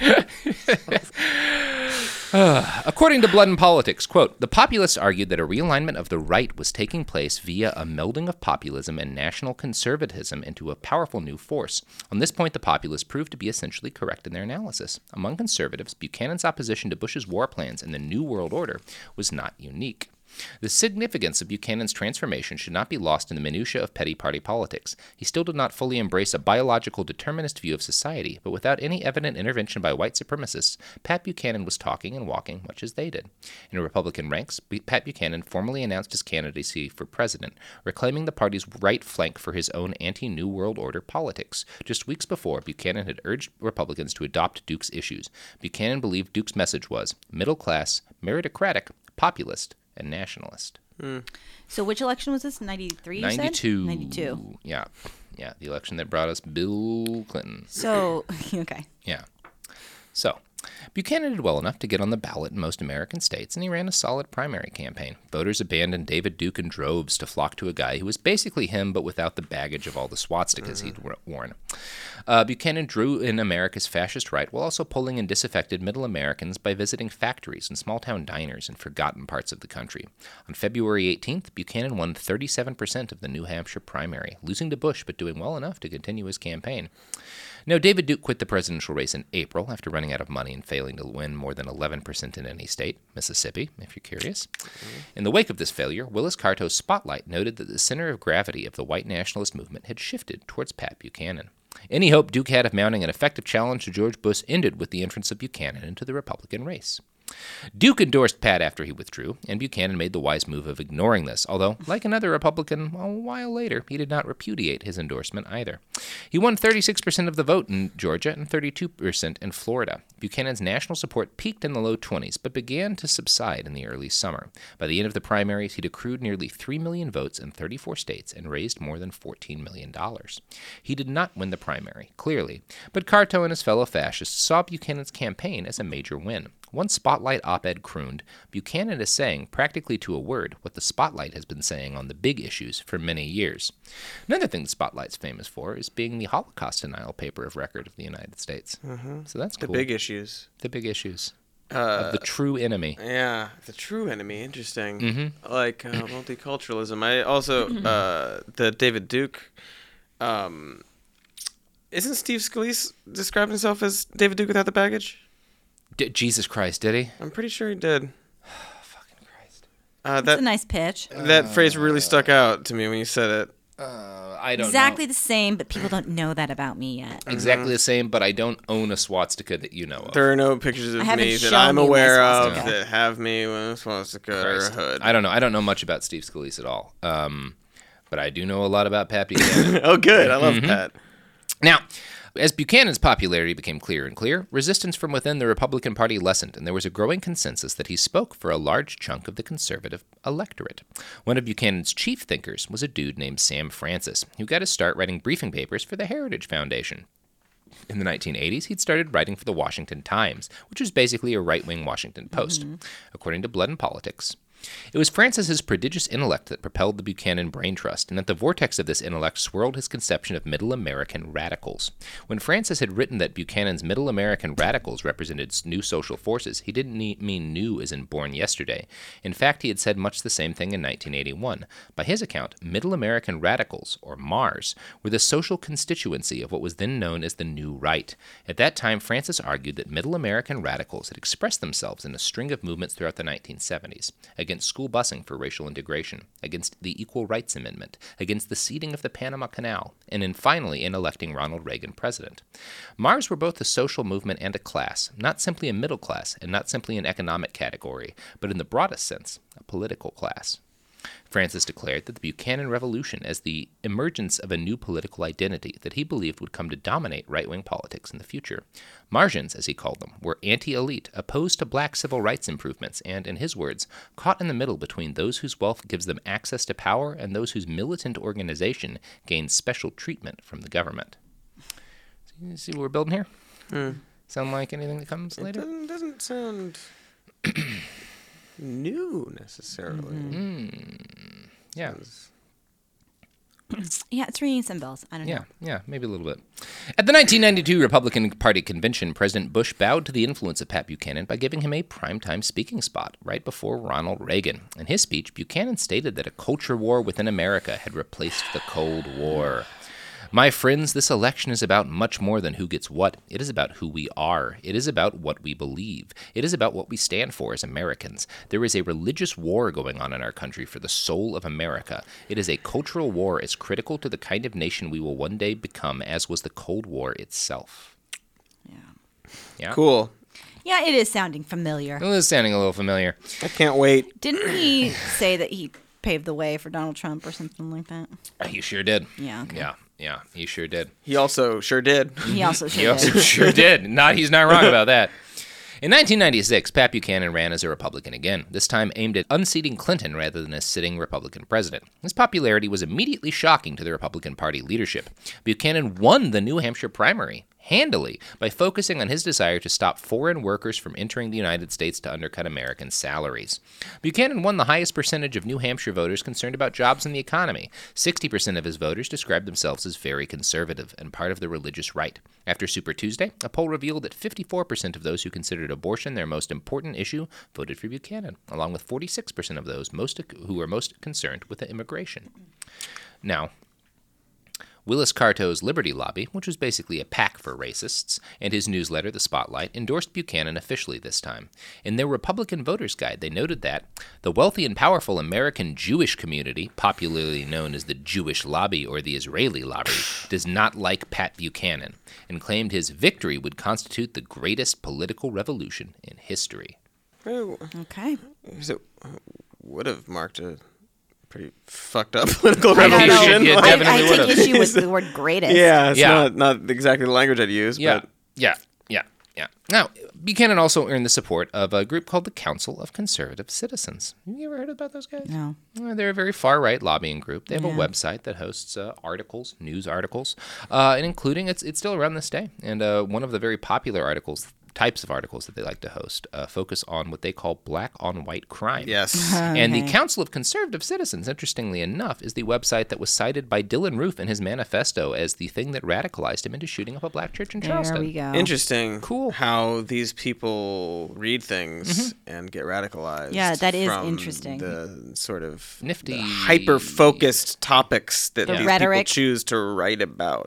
uh, according to Blood and Politics, quote, the populists argued that a realignment of the right was taking place via a melding of populism and national conservatism into a powerful new force. On this point, the populists proved to be essentially correct in their analysis. Among conservatives, Buchanan's opposition to Bush's war plans and the New World Order was not unique. The significance of Buchanan's transformation should not be lost in the minutiae of petty party politics. He still did not fully embrace a biological determinist view of society, but without any evident intervention by white supremacists, Pat Buchanan was talking and walking much as they did. In Republican ranks, Pat Buchanan formally announced his candidacy for president, reclaiming the party's right flank for his own anti-New World Order politics. Just weeks before, Buchanan had urged Republicans to adopt Duke's issues. Buchanan believed Duke's message was middle-class, meritocratic, populist, and nationalist. Mm. So which election was this? ninety-three, you ninety-two. said? ninety-two. Yeah. Yeah, the election that brought us Bill Clinton. So, okay. Yeah. So, Buchanan did well enough to get on the ballot in most American states, and he ran a solid primary campaign. Voters abandoned David Duke in droves to flock to a guy who was basically him, but without the baggage of all the swastikas mm-hmm. he'd worn. Uh, Buchanan drew in America's fascist right while also pulling in disaffected middle Americans by visiting factories and small-town diners in forgotten parts of the country. On February eighteenth, Buchanan won thirty-seven percent of the New Hampshire primary, losing to Bush but doing well enough to continue his campaign. Now, David Duke quit the presidential race in April after running out of money and failing to win more than eleven percent in any state, Mississippi, if you're curious. Mm-hmm. In the wake of this failure, Willis Carto's Spotlight noted that the center of gravity of the white nationalist movement had shifted towards Pat Buchanan. Any hope Duke had of mounting an effective challenge to George Bush ended with the entrance of Buchanan into the Republican race. Duke endorsed Pat after he withdrew, and Buchanan made the wise move of ignoring this, although, like another Republican a while later, he did not repudiate his endorsement either. He won thirty-six percent of the vote in Georgia and thirty-two percent in Florida. Buchanan's national support peaked in the low twenties, but began to subside in the early summer. By the end of the primaries, he'd accrued nearly three million votes in thirty-four states and raised more than fourteen million dollars. He did not win the primary, clearly, but Carto and his fellow fascists saw Buchanan's campaign as a major win. One Spotlight op-ed crooned, Buchanan is saying, practically to a word, what the Spotlight has been saying on the big issues for many years. Another thing the Spotlight's famous for is being the Holocaust denial paper of record of the United States. Mm-hmm. So that's the cool. The big issues. The big issues. Uh, of the true enemy. Yeah, the true enemy. Interesting. Mm-hmm. Like uh, multiculturalism. I also, uh, the David Duke... Um, isn't Steve Scalise described himself as David Duke without the baggage? D- Jesus Christ, did he? I'm pretty sure he did. Fucking Christ. Uh, That's a nice pitch. That uh, phrase really stuck out to me when you said it. Uh, I don't exactly know. the same, but people don't know that about me yet. Exactly mm-hmm. the same, but I don't own a swastika that you know of. There are no pictures of me that I'm aware of that have me with a swastika Christ. or a hood. I don't know. I don't know much about Steve Scalise at all. Um, but I do know a lot about Pat Buchanan. Oh, good. I love mm-hmm. Pat. Now, as Buchanan's popularity became clearer and clearer, resistance from within the Republican Party lessened, and there was a growing consensus that he spoke for a large chunk of the conservative electorate. One of Buchanan's chief thinkers was a dude named Sam Francis, who got his start writing briefing papers for the Heritage Foundation. In the nineteen eighties, he'd started writing for the Washington Times, which was basically a right-wing Washington Post. Mm-hmm. According to Blood and Politics, it was Francis's prodigious intellect that propelled the Buchanan Brain Trust, and at the vortex of this intellect swirled his conception of Middle American radicals. When Francis had written that Buchanan's Middle American radicals represented new social forces, he didn't mean new as in born yesterday. In fact, he had said much the same thing in nineteen eighty-one. By his account, Middle American radicals, or MARS, were the social constituency of what was then known as the New Right. At that time, Francis argued that Middle American radicals had expressed themselves in a string of movements throughout the nineteen seventies. Again, against school busing for racial integration, against the Equal Rights Amendment, against the seeding of the Panama Canal, and in finally in electing Ronald Reagan president. Mars were both a social movement and a class, not simply a middle class and not simply an economic category, but in the broadest sense, a political class. Francis declared that the Buchanan Revolution as the emergence of a new political identity that he believed would come to dominate right-wing politics in the future. Martians, as he called them, were anti-elite, opposed to black civil rights improvements, and, in his words, caught in the middle between those whose wealth gives them access to power and those whose militant organization gains special treatment from the government. See, see what we're building here? Mm. Sound like anything that comes It later? doesn't, doesn't sound new necessarily. Mm. Yeah. Yeah, it's ringing some bells. I don't Yeah, know. yeah, maybe a little bit. At the nineteen ninety-two Republican Party convention, President Bush bowed to the influence of Pat Buchanan by giving him a primetime speaking spot right before Ronald Reagan. In his speech, Buchanan stated that a culture war within America had replaced the Cold War. My friends, this election is about much more than who gets what. It is about who we are. It is about what we believe. It is about what we stand for as Americans. There is a religious war going on in our country for the soul of America. It is a cultural war as critical to the kind of nation we will one day become as was the Cold War itself. Yeah. Yeah? Cool. Yeah, it is sounding familiar. Well, this is sounding a little familiar. I can't wait. Didn't he say that he paved the way for Donald Trump or something like that? He sure did. Yeah. Okay. Yeah, yeah, he sure did. He also sure did. He also He sure also did. sure did. Not, he's not wrong about that. In nineteen ninety-six, Pat Buchanan ran as a Republican again, this time aimed at unseating Clinton rather than a sitting Republican president. His popularity was immediately shocking to the Republican Party leadership. Buchanan won the New Hampshire primary handily by focusing on his desire to stop foreign workers from entering the United States to undercut American salaries. Buchanan won the highest percentage of New Hampshire voters concerned about jobs and the economy. sixty percent of his voters described themselves as very conservative and part of the religious right. After Super Tuesday, a poll revealed that fifty-four percent of those who considered abortion their most important issue voted for Buchanan, along with forty-six percent of those most who were most concerned with immigration. Now, Willis Carto's Liberty Lobby, which was basically a pack for racists, and his newsletter, The Spotlight, endorsed Buchanan officially this time. In their Republican Voters Guide, they noted that the wealthy and powerful American Jewish community, popularly known as the Jewish Lobby or the Israeli Lobby, does not like Pat Buchanan, and claimed his victory would constitute the greatest political revolution in history. Well, Okay. it would have marked a pretty fucked up political I don't know. revolution. Yeah, I, definitely I would've. take issue with the word greatest. Yeah, it's Yeah. not not exactly the language I'd use, Yeah, but yeah, yeah, yeah. Now, Buchanan also earned the support of a group called the Council of Conservative Citizens. Have you ever heard about those guys? No. Uh, They're a very far-right lobbying group. They have Yeah. a website that hosts uh, articles, news articles, uh, and including, it's it's still around this day. And uh, one of the very popular articles, types of articles that they like to host, uh, focus on what they call black-on-white crime. yes. And the Okay. Council of Conservative Citizens, interestingly enough, is the website that was cited by Dylan Roof in his manifesto as the thing that radicalized him into shooting up a black church in There Charleston. we go. Interesting. Cool. How these people read things and get radicalized. Yeah, that is from interesting. The sort of Nifty. hyper focused topics that The these rhetoric. people choose to write about.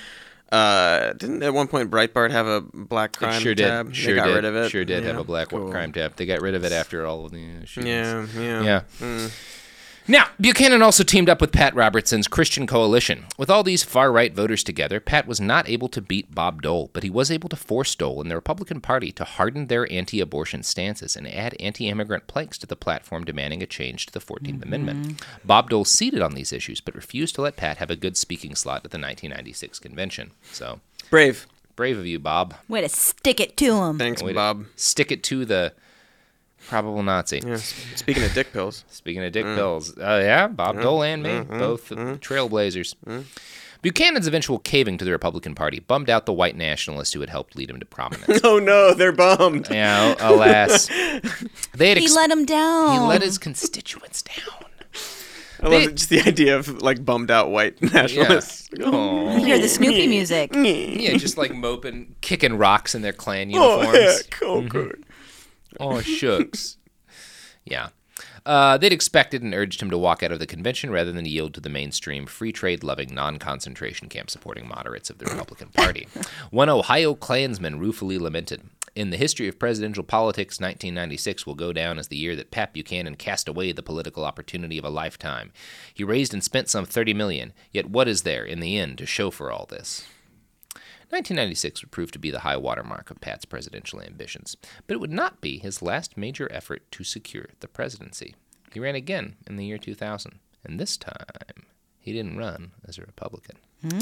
Uh, didn't at one point Breitbart have a black crime It sure tab? did. They Sure got did. rid of it. Sure did have Yeah, a black cool. crime tab. They got rid of it after all of the uh, shootings. Yeah, yeah. Yeah. Mm. Now, Buchanan also teamed up with Pat Robertson's Christian Coalition. With all these far-right voters together, Pat was not able to beat Bob Dole, but he was able to force Dole and the Republican Party to harden their anti-abortion stances and add anti-immigrant planks to the platform demanding a change to the fourteenth Amendment. Bob Dole ceded on these issues, but refused to let Pat have a good speaking slot at the nineteen ninety-six convention. So, Brave. brave of you, Bob. Way to stick it to him. Thanks, Way to Bob. Stick it to the probable Nazi. Yeah, s- speaking of dick pills. Speaking of dick pills, uh, yeah, Bob Dole and me, both trailblazers. Buchanan's eventual caving to the Republican Party bummed out the white nationalists who had helped lead him to prominence. Oh no, they're bummed. Yeah, alas, they had He ex- let him down. he let his constituents down. I They- love just the idea of like bummed out white nationalists. Oh, You hear the Snoopy music. yeah, just like moping, kicking rocks in their Klan Oh uniforms. yeah, cool, good. Oh, shucks. Yeah. Uh, they'd expected and urged him to walk out of the convention rather than yield to the mainstream, free trade-loving, non-concentration camp-supporting moderates of the Republican Party. One Ohio Klansman ruefully lamented, "In the history of presidential politics, nineteen ninety-six will go down as the year that Pat Buchanan cast away the political opportunity of a lifetime. He raised and spent some thirty million dollars, yet what is there, in the end, to show for all this?" nineteen ninety-six would prove to be the high watermark of Pat's presidential ambitions, but it would not be his last major effort to secure the presidency. He ran again in the year two thousand, and this time he didn't run as a Republican.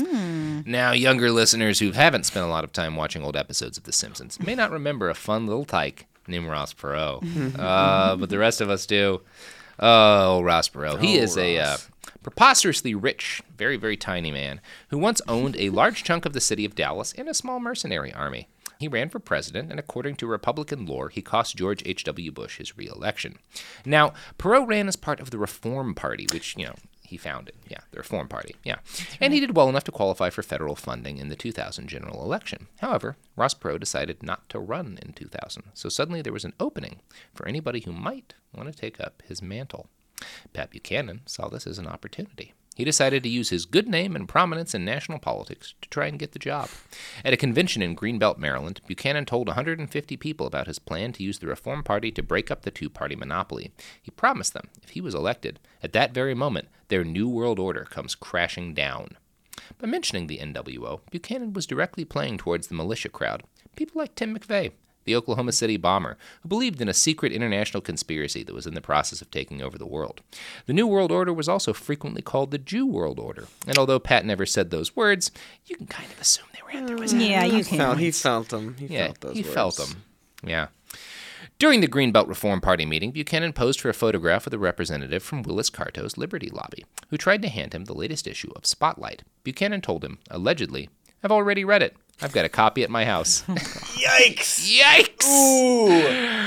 Mm. Now, younger listeners who haven't spent a lot of time watching old episodes of The Simpsons may not remember a fun little tyke named Ross Perot, uh, but the rest of us do. Oh, Ross Perot. He Oh, is a uh, preposterously rich, very, very tiny man who once owned a large chunk of the city of Dallas and a small mercenary army. He ran for president, and according to Republican lore, he cost George H W. Bush his re-election. Now, Perot ran as part of the Reform Party, which, you know, he founded. Yeah, the Reform Party. Yeah. Right. And he did well enough to qualify for federal funding in the two thousand general election. However, Ross Perot decided not to run in two thousand, so suddenly there was an opening for anybody who might want to take up his mantle. Pat Buchanan saw this as an opportunity. He decided to use his good name and prominence in national politics to try and get the job. At a convention in Greenbelt, Maryland, Buchanan told one hundred fifty people about his plan to use the Reform Party to break up the two-party monopoly. He promised them, if he was elected, at that very moment, their new world order comes crashing down. By mentioning the N W O, Buchanan was directly playing towards the militia crowd, people like Tim McVeigh, the Oklahoma City bomber, who believed in a secret international conspiracy that was in the process of taking over the world. The New World Order was also frequently called the Jew World Order, and although Pat never said those words, you can kind of assume they ran through his head. Yeah, you He can. felt, he felt them. He Yeah, felt those he words. felt them. Yeah. During the Greenbelt Reform Party meeting, Buchanan posed for a photograph with a representative from Willis Carto's Liberty Lobby, who tried to hand him the latest issue of Spotlight. Buchanan told him, allegedly, "I've already read it. I've got a copy at my house." Yikes! Yikes! Ooh!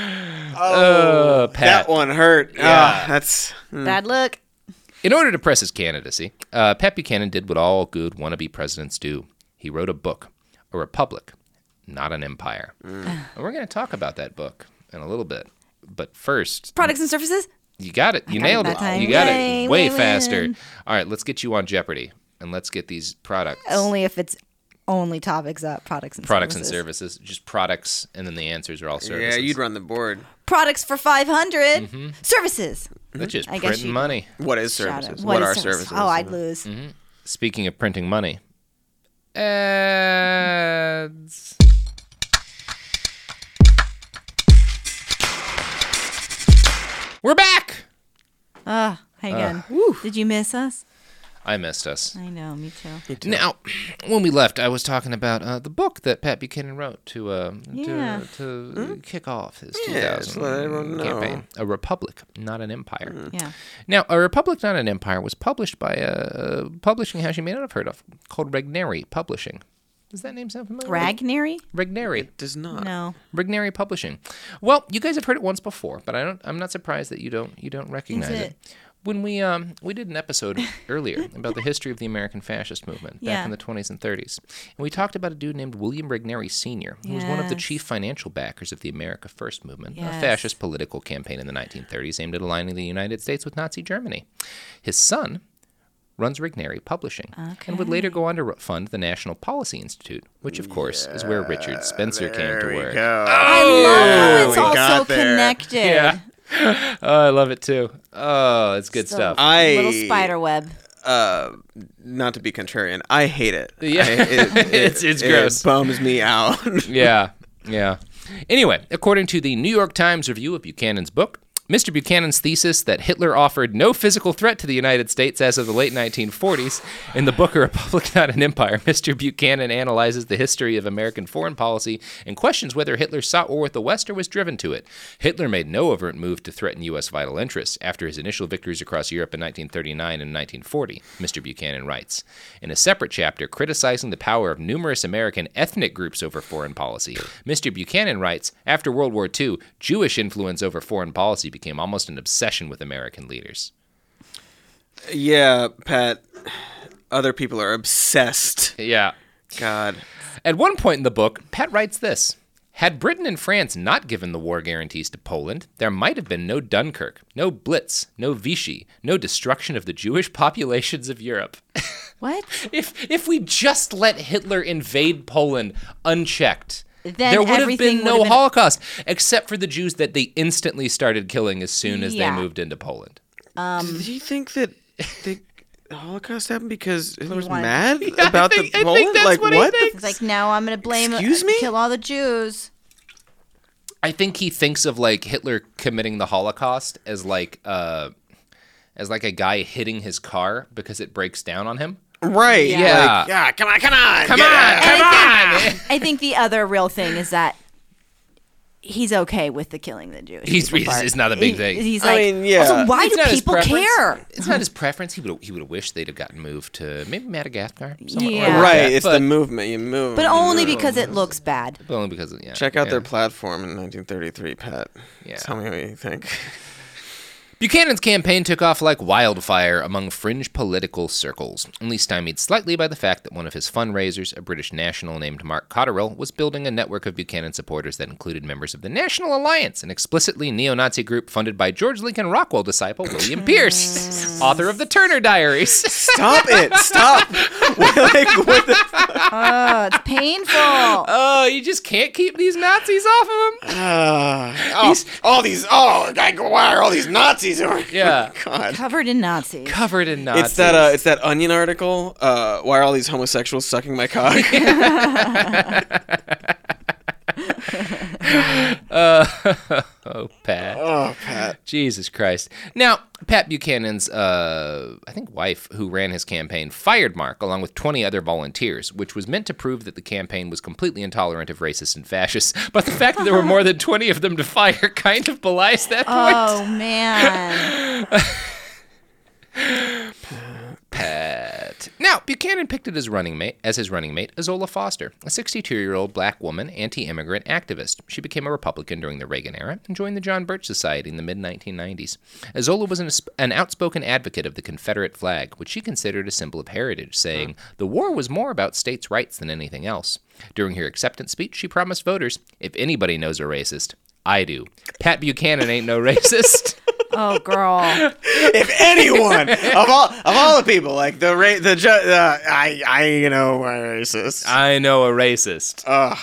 Oh, Pat. That one hurt. Yeah. Ah, that's Bad look. In order to press his candidacy, uh, Pat Buchanan did what all good wannabe presidents do. He wrote a book, A Republic, Not an Empire. Mm. And we're going to talk about that book in a little bit. But first... Products and services? You got it. You got nailed it it. that time. You got Yay, it way we faster. win. All right, let's get you on Jeopardy. And let's get these products. Only if it's only topics up. Products and Products services. and services. Just products, and then the answers are all services. yeah. You'd run the board. Products for five hundred. Mm-hmm. Services. Which is I guess printing you- money. What is Shout out. services? What What, is are service? services? Oh, I'd lose. Mm-hmm. Speaking of printing money. Ads. We're back! Ah, hey again. Did you miss us? I missed us. I know, me too. Now, when we left, I was talking about uh, the book that Pat Buchanan wrote to uh, Yeah. to, to kick off his Yeah, two just let everyone thousand know. campaign. A Republic, Not an Empire. Yeah. Now, A Republic, Not an Empire was published by a publishing house you may not have heard of called Regnery Publishing. Does that name sound familiar? Ragnary? Regnery. Does not. No. Regnery Publishing. Well, you guys have heard it once before, but I don't. I'm not surprised that you don't. You don't recognize Is it. it- When we um we did an episode earlier about the history of the American fascist movement back Yeah. in the twenties and thirties, and we talked about a dude named William Regnery Senior, who was one of the Yes. chief financial backers of the America First movement, a Yes. fascist political campaign in the nineteen thirties aimed at aligning the United States with Nazi Germany. His son runs Regnery Publishing, and would later go on to ru- fund the National Policy Institute, which, of course, is where Richard Spencer came There to we work. go. I love how it's we all got so there. connected. Yeah. Oh, I love it too. Oh, it's good So- stuff. I Little spider web. uh, not to be contrarian, I hate it. Yeah. I, it, it It's- it's it gross. bums me out. Yeah, yeah. Anyway, according to the New York Times review of Buchanan's book, Mister Buchanan's thesis that Hitler offered no physical threat to the United States as of the late nineteen forties, in the book A Republic, Not an Empire, Mister Buchanan analyzes the history of American foreign policy and questions whether Hitler sought war with the West or was driven to it. Hitler made no overt move to threaten U S vital interests after his initial victories across Europe in nineteen thirty-nine and nineteen forty, Mister Buchanan writes. In a separate chapter criticizing the power of numerous American ethnic groups over foreign policy, Mister Buchanan writes, after World War Two, Jewish influence over foreign policy became almost an obsession with American leaders. Yeah, Pat. Other people are obsessed. Yeah. God. At one point in the book, Pat writes this. Had Britain and France not given the war guarantees to Poland, there might have been no Dunkirk, no Blitz, no Vichy, no destruction of the Jewish populations of Europe. What? If if we just let Hitler invade Poland unchecked, Then there would have everything been would no have been- Holocaust, except for the Jews that they instantly started killing as soon as Yeah. they moved into Poland. Do you think that the Holocaust happened because Hitler was wanted- mad I about think- the I think Poland? that's like what he what? thinks. It's like, no, I'm going to blame, Excuse me? kill all the Jews. I think he thinks of like Hitler committing the Holocaust as like uh, as like a guy hitting his car because it breaks down on him. Right. Yeah. Like, yeah. Come on. Come on. Come yeah. on, come And I on! think, I think the other real thing is that he's okay with the killing the Jewish He's- people he's- part. it's not a big He- thing. He's I like, mean, yeah. also, why It's do not his people preference. care? It's not his preference. He would he would have wished they'd have gotten moved to maybe Madagascar. somewhere Yeah. like that, Right. It's but, the movement. You move. But you only move. because it looks bad. but only because of, yeah. Check out yeah. their platform in nineteen thirty-three, Pat. Yeah. Tell me what you think. Buchanan's campaign took off like wildfire among fringe political circles, only stymied slightly by the fact that one of his fundraisers, a British national named Mark Cotterill, was building a network of Buchanan supporters that included members of the National Alliance, an explicitly neo-Nazi group funded by George Lincoln Rockwell disciple William Pierce, author of the Turner Diaries. Stop it! Stop! like, what the? Oh, it's painful. Oh, you just can't keep these Nazis off of him? Uh, oh, all these. Oh, like, why are all these Nazis? Are, Yeah. God. Covered in Nazis. Covered in Nazis. It's that. Uh, it's that Onion article. Uh, why are all these homosexuals sucking my cock? Oh, Pat. oh, Pat. Jesus Christ. Now, Pat Buchanan's, uh, I think, wife, who ran his campaign, fired Mark along with twenty other volunteers, which was meant to prove that the campaign was completely intolerant of racists and fascists. But the fact that there were more than twenty of them to fire kind of belies that point. Oh, man. Pat. Now, Buchanan picked it as running mate as his running mate, Azola Foster, a sixty-two-year-old black woman, anti-immigrant activist. She became a Republican during the Reagan era and joined the John Birch Society in the mid nineteen nineties. Azola was an, an outspoken advocate of the Confederate flag, which she considered a symbol of heritage, saying, "The war was more about states' rights than anything else." During her acceptance speech, she promised voters, "If anybody knows a racist, I do. Pat Buchanan ain't no racist." Oh, girl. If anyone of all of all the people, like the ra- the ju- uh, I I you know are racist. I know a racist. Ugh.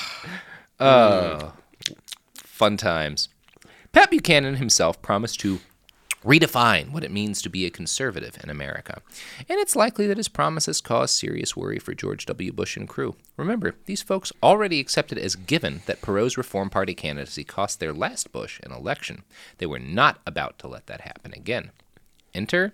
Oh, fun times. Pat Buchanan himself promised to redefine what it means to be a conservative in America. And it's likely that his promises caused serious worry for George W. Bush and crew. Remember, these folks already accepted as given that Perot's Reform Party candidacy cost their last Bush an election. They were not about to let that happen again. Enter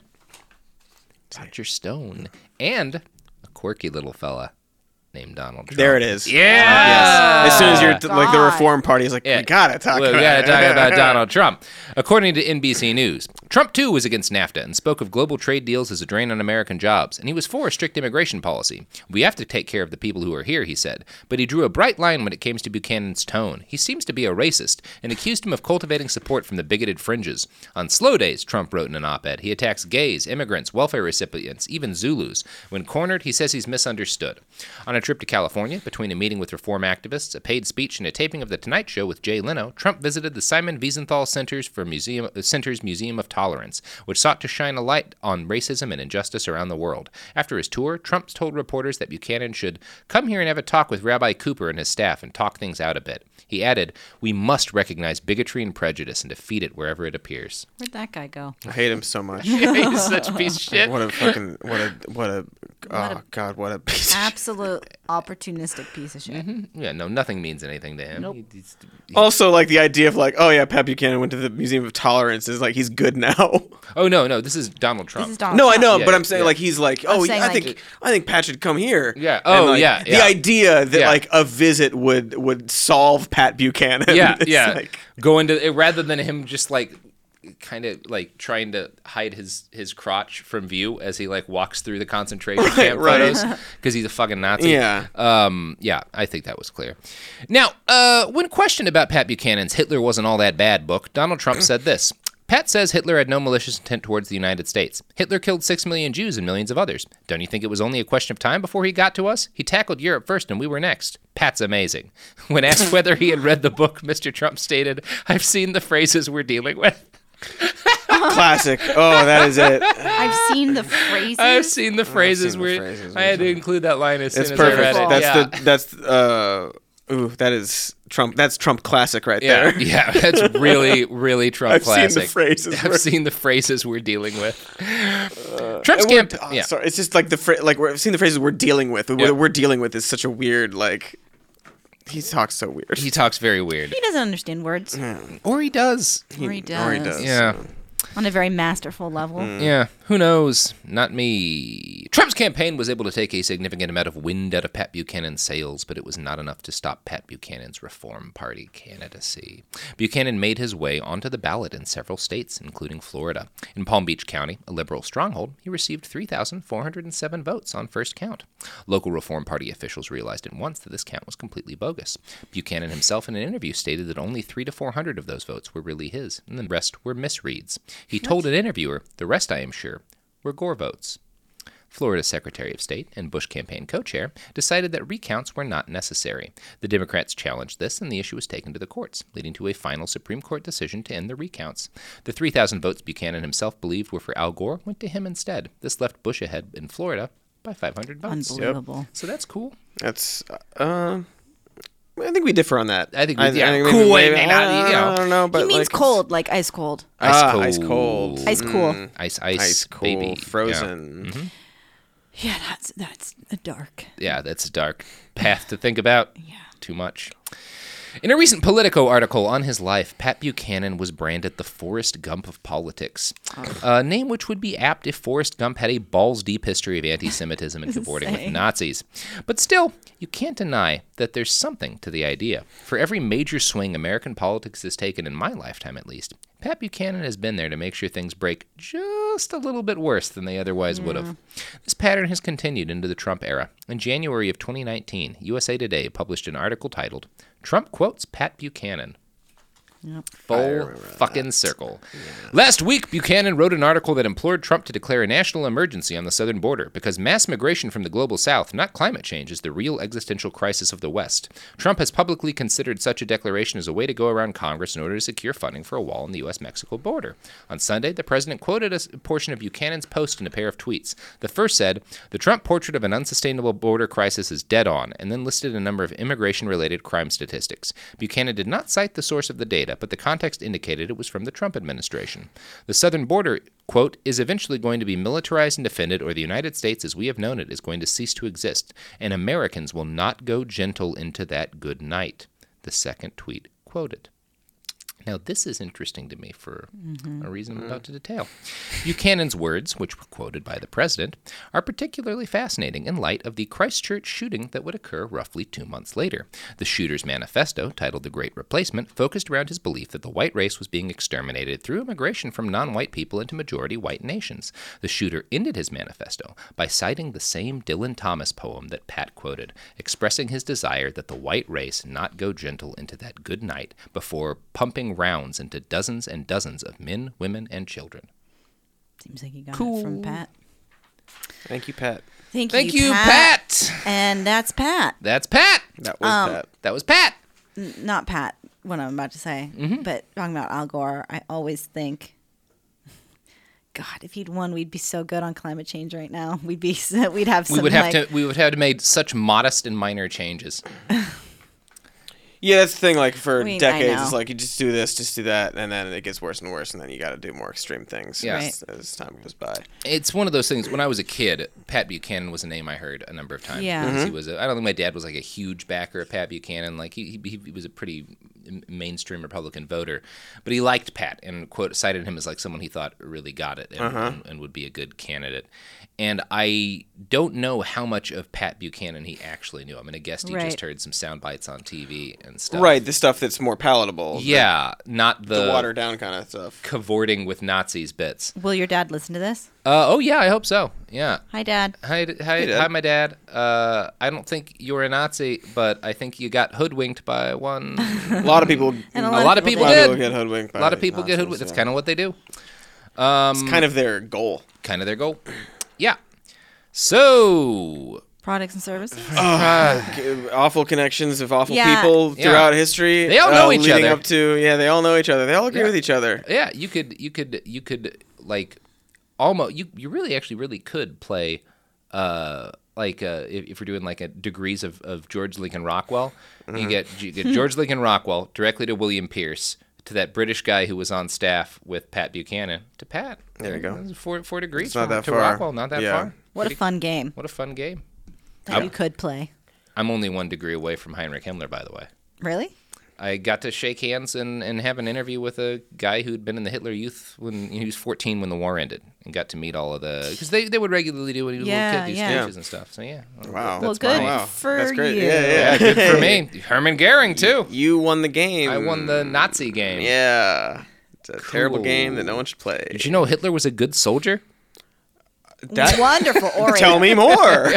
Roger Stone and a quirky little fella named Donald Trump. There it is. Yeah! Yes. As soon as you're Oh, like the God. Reform Party is like, Yeah. we gotta talk Well, about we gotta it. talk about Donald Trump. According to N B C News, Trump too was against NAFTA and spoke of global trade deals as a drain on American jobs, and he was for a strict immigration policy. We have to take care of the people who are here, he said, but he drew a bright line when it came to Buchanan's tone. He seems to be a racist, and accused him of cultivating support from the bigoted fringes. On slow days, Trump wrote in an op-ed, he attacks gays, immigrants, welfare recipients, even Zulus. When cornered, he says he's misunderstood. On a trip to California, between a meeting with reform activists, a paid speech, and a taping of The Tonight Show with Jay Leno, Trump visited the Simon Wiesenthal Centers for Museum, uh, Center's Museum of Tolerance, which sought to shine a light on racism and injustice around the world. After his tour, Trump told reporters that Buchanan should come here and have a talk with Rabbi Cooper and his staff and talk things out a bit. He added, "We must recognize bigotry and prejudice and defeat it wherever it appears." Where'd that guy go? I hate him so much. He's such a piece of shit. What a fucking what a what a oh a- god what a piece. Of Absolute opportunistic piece of shit. Yeah, no, nothing means anything to him. Nope. He- he's- he- Also, like the idea of like, oh yeah, Pat Buchanan went to the Museum of Tolerance is like he's good now. oh no, no, this is Donald Trump. This is Donald No, I Trump. know, Yeah, but I'm saying yeah. like he's like, oh, saying, I like- think I think Pat should come here. Yeah. And, Oh, like, yeah, The yeah. idea that Yeah. like a visit would would solve Pat Buchanan. yeah, It's yeah. like- Go into it, rather than him just like kind of like trying to hide his his crotch from view as he like walks through the concentration camp right. photos because he's a fucking Nazi. Yeah. Um. Yeah, I think that was clear. Now, uh, when questioned about Pat Buchanan's "Hitler wasn't all that bad" book, Donald Trump said this. Pat says Hitler had no malicious intent towards the United States. Hitler killed six million Jews and millions of others. Don't you think it was only a question of time before he got to us? He tackled Europe first and we were next. Pat's amazing. When asked whether he had read the book, Mister Trump stated, I've seen the phrases we're dealing with. Classic. Oh, that is it. I've seen the phrases. I've seen the phrases. seen the where phrases. I had to include that line as soon It's as perfect. I read it. That's yeah. the that's uh ooh, that is Trump. That's Trump classic right Yeah, there. yeah, that's really, really Trump I've classic. seen the phrases. I've we're- seen the phrases we're dealing with. Trump's and we're- campaign. oh, yeah. Sorry, it's just like the phr- like we're, I've seen the phrases we're dealing with. What Yeah. we're dealing with is such a weird like. He talks so weird. He talks very weird, He doesn't understand words. or he does. Or he does. Or he does. Yeah. On a very masterful level. Yeah, who knows? Not me. Trump's campaign was able to take a significant amount of wind out of Pat Buchanan's sails, but it was not enough to stop Pat Buchanan's Reform Party candidacy. Buchanan made his way onto the ballot in several states, including Florida. In Palm Beach County, a liberal stronghold, he received three thousand four hundred seven votes on first count. Local Reform Party officials realized at once that this count was completely bogus. Buchanan himself in an interview stated that only three to four hundred of those votes were really his, and the rest were misreads. He told an interviewer, the rest, I am sure, were Gore votes. Florida's Secretary of State and Bush campaign co-chair decided that recounts were not necessary. The Democrats challenged this, and the issue was taken to the courts, leading to a final Supreme Court decision to end the recounts. The three thousand votes Buchanan himself believed were for Al Gore went to him instead. This left Bush ahead in Florida by five hundred votes. Unbelievable. So that's cool. That's. Uh, I think we differ on that. I think we- yeah, maybe- cool, maybe- may not, you know. I don't know, but He means like, cold, like ice cold. Ice Ah, cold. ice cold. Ice cool. Mm, Ice, ice, ice cold, baby. frozen. Yeah, that's that's a dark. Yeah, that's a dark path to think about. Yeah. Too much. In a recent Politico article on his life, Pat Buchanan was branded the Forrest Gump of politics, a name which would be apt if Forrest Gump had a balls-deep history of anti-Semitism and cavorting with Say. Nazis. But still, you can't deny that there's something to the idea. For every major swing American politics has taken in my lifetime, at least, Pat Buchanan has been there to make sure things break just a little bit worse than they otherwise would have. This pattern has continued into the Trump era. In January of twenty nineteen, U S A Today published an article titled, Trump Quotes Pat Buchanan. Yep. Full fucking circle. Last week, Buchanan wrote an article that implored Trump to declare a national emergency on the southern border because mass migration from the global south, not climate change, is the real existential crisis of the West. Trump has publicly considered such a declaration as a way to go around Congress in order to secure funding for a wall on the U S Mexico border. On Sunday, the president quoted a s- portion of Buchanan's post in a pair of tweets. The first said, "The Trump portrait of an unsustainable border crisis is dead on," and then listed a number of immigration-related crime statistics. Buchanan did not cite the source of the data, but the context indicated it was from the Trump administration. The southern border, quote, "is eventually going to be militarized and defended, or the United States as we have known it is going to cease to exist, and Americans will not go gentle into that good night," the second tweet quoted. Now, this is interesting to me for a reason I'm about to detail. Buchanan's words, which were quoted by the president, are particularly fascinating in light of the Christchurch shooting that would occur roughly two months later. The shooter's manifesto, titled The Great Replacement, focused around his belief that the white race was being exterminated through immigration from non-white people into majority white nations. The shooter ended his manifesto by citing the same Dylan Thomas poem that Pat quoted, expressing his desire that the white race not go gentle into that good night before pumping rounds into dozens and dozens of men, women, and children. Seems like you got Cool. it from Pat. Thank you, Pat. Thank, Thank you, you, Pat. Pat. And that's Pat. That's Pat. That was Um, Pat. That was Pat. N- Not Pat, what I'm about to say. Mm-hmm. But talking about Al Gore, I always think, God, if he'd won, we'd be so good on climate change right now. We'd be, we'd have some We would have like, to. We would have to made such modest and minor changes. Yeah, that's the thing. Like for I mean, I decades, know. it's like you just do this, just do that, and then it gets worse and worse, and then you got to do more extreme things Yeah. as, as time goes by. It's one of those things. When I was a kid, Pat Buchanan was a name I heard a number of times. Yeah. because Mm-hmm. he was. A, I don't think my dad was like a huge backer of Pat Buchanan. Like he, he, he was a pretty mainstream Republican voter, but he liked Pat and quote cited him as like someone he thought really got it and, Uh-huh. and, and would be a good candidate. And I don't know how much of Pat Buchanan he actually knew. I'm going to guess he Right. just heard some sound bites on T V and stuff. Right, the stuff that's more palatable. Yeah, not the, The, the watered down kind of stuff. cavorting with Nazis bits. Will your dad listen to this? Uh, oh, yeah, I hope so. Yeah. Hi, Dad. Hi, d- hi, Dad. hi, my dad. Uh, I don't think you were a Nazi, but I think you got hoodwinked by one. A lot of people. And a lot of people a lot did. of people get hoodwinked. A lot of people get hoodwinked. That's kind of what they do. It's kind of their goal. Kind of their goal. Yeah. So, Products and services. Awful connections of awful Yeah. people Yeah. throughout history. They all know uh, each leading other. Up to yeah, they all know each other. They all agree Yeah. with each other. yeah, you could, you could, you could, like, almost, you, you really actually really could play, uh, like, uh, if, if we're doing like a degrees of, of George Lincoln Rockwell, Mm-hmm. you get you get George Lincoln Rockwell directly to William Pierce, to that British guy who was on staff with Pat Buchanan, to Pat. There you go. That's Four four degrees It's not from- that to far. Rockwell, not that Yeah. far. What a Pretty- fun game What a fun game. that you could play. I'm only one degree away from Heinrich Himmler, by the way. Really? I got to shake hands and, and have an interview with a guy who'd been in the Hitler Youth when he was fourteen when the war ended, and got to meet all of the because they, they would regularly do when he was a Yeah, little kid, do yeah. speeches and stuff. So yeah, Wow. Well, that's good my- Wow. for That's great. you. Yeah, yeah. Yeah, good for me. Herman Goering too. You won the game. I won the Nazi game. Yeah. It's a terrible Cool. game that no one should play. Did you know Hitler was a good soldier? That- Wonderful orator. Tell me more.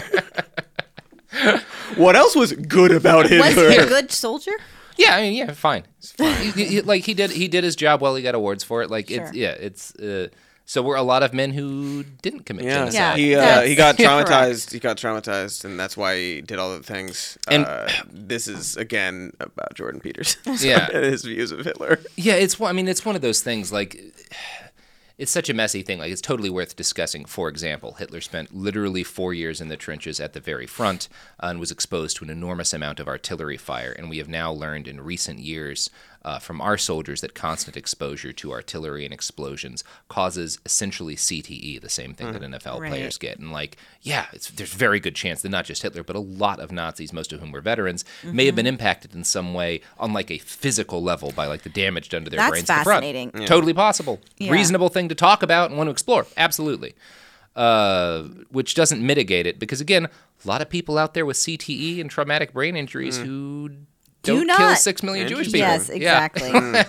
What else was good about Was Hitler? he a good soldier? Yeah, I mean, yeah, fine. He- he- he- like he did, he did his job well. He got awards for it. Like it's, Sure. yeah, it's. Uh, so we're a lot of men who didn't commit Yeah, genocide. Yeah. he uh, That's he got correct. traumatized. He got traumatized, and that's why he did all the things. And- uh, this is again about Jordan Peterson. Yeah. and his views of Hitler. Yeah, it's one. I mean, it's one of those things. Like, it's such a messy thing. Like, it's totally worth discussing. For example, Hitler spent literally four years in the trenches at the very front uh, and was exposed to an enormous amount of artillery fire. And we have now learned in recent years uh, from our soldiers that constant exposure to artillery and explosions causes essentially C T E, the same thing that N F L Right. players get. And like, yeah, it's, there's very good chance that not just Hitler, but a lot of Nazis, most of whom were veterans, may have been impacted in some way on like a physical level by like the damage done to their That's brains. at the front. fascinating. Yeah. Totally possible. Yeah. Reasonable thing to talk about and want to explore. Absolutely. Uh, which doesn't mitigate it because again, a lot of people out there with C T E and traumatic brain injuries who Do don't not. kill six million Jewish people. Yes, Yeah. exactly.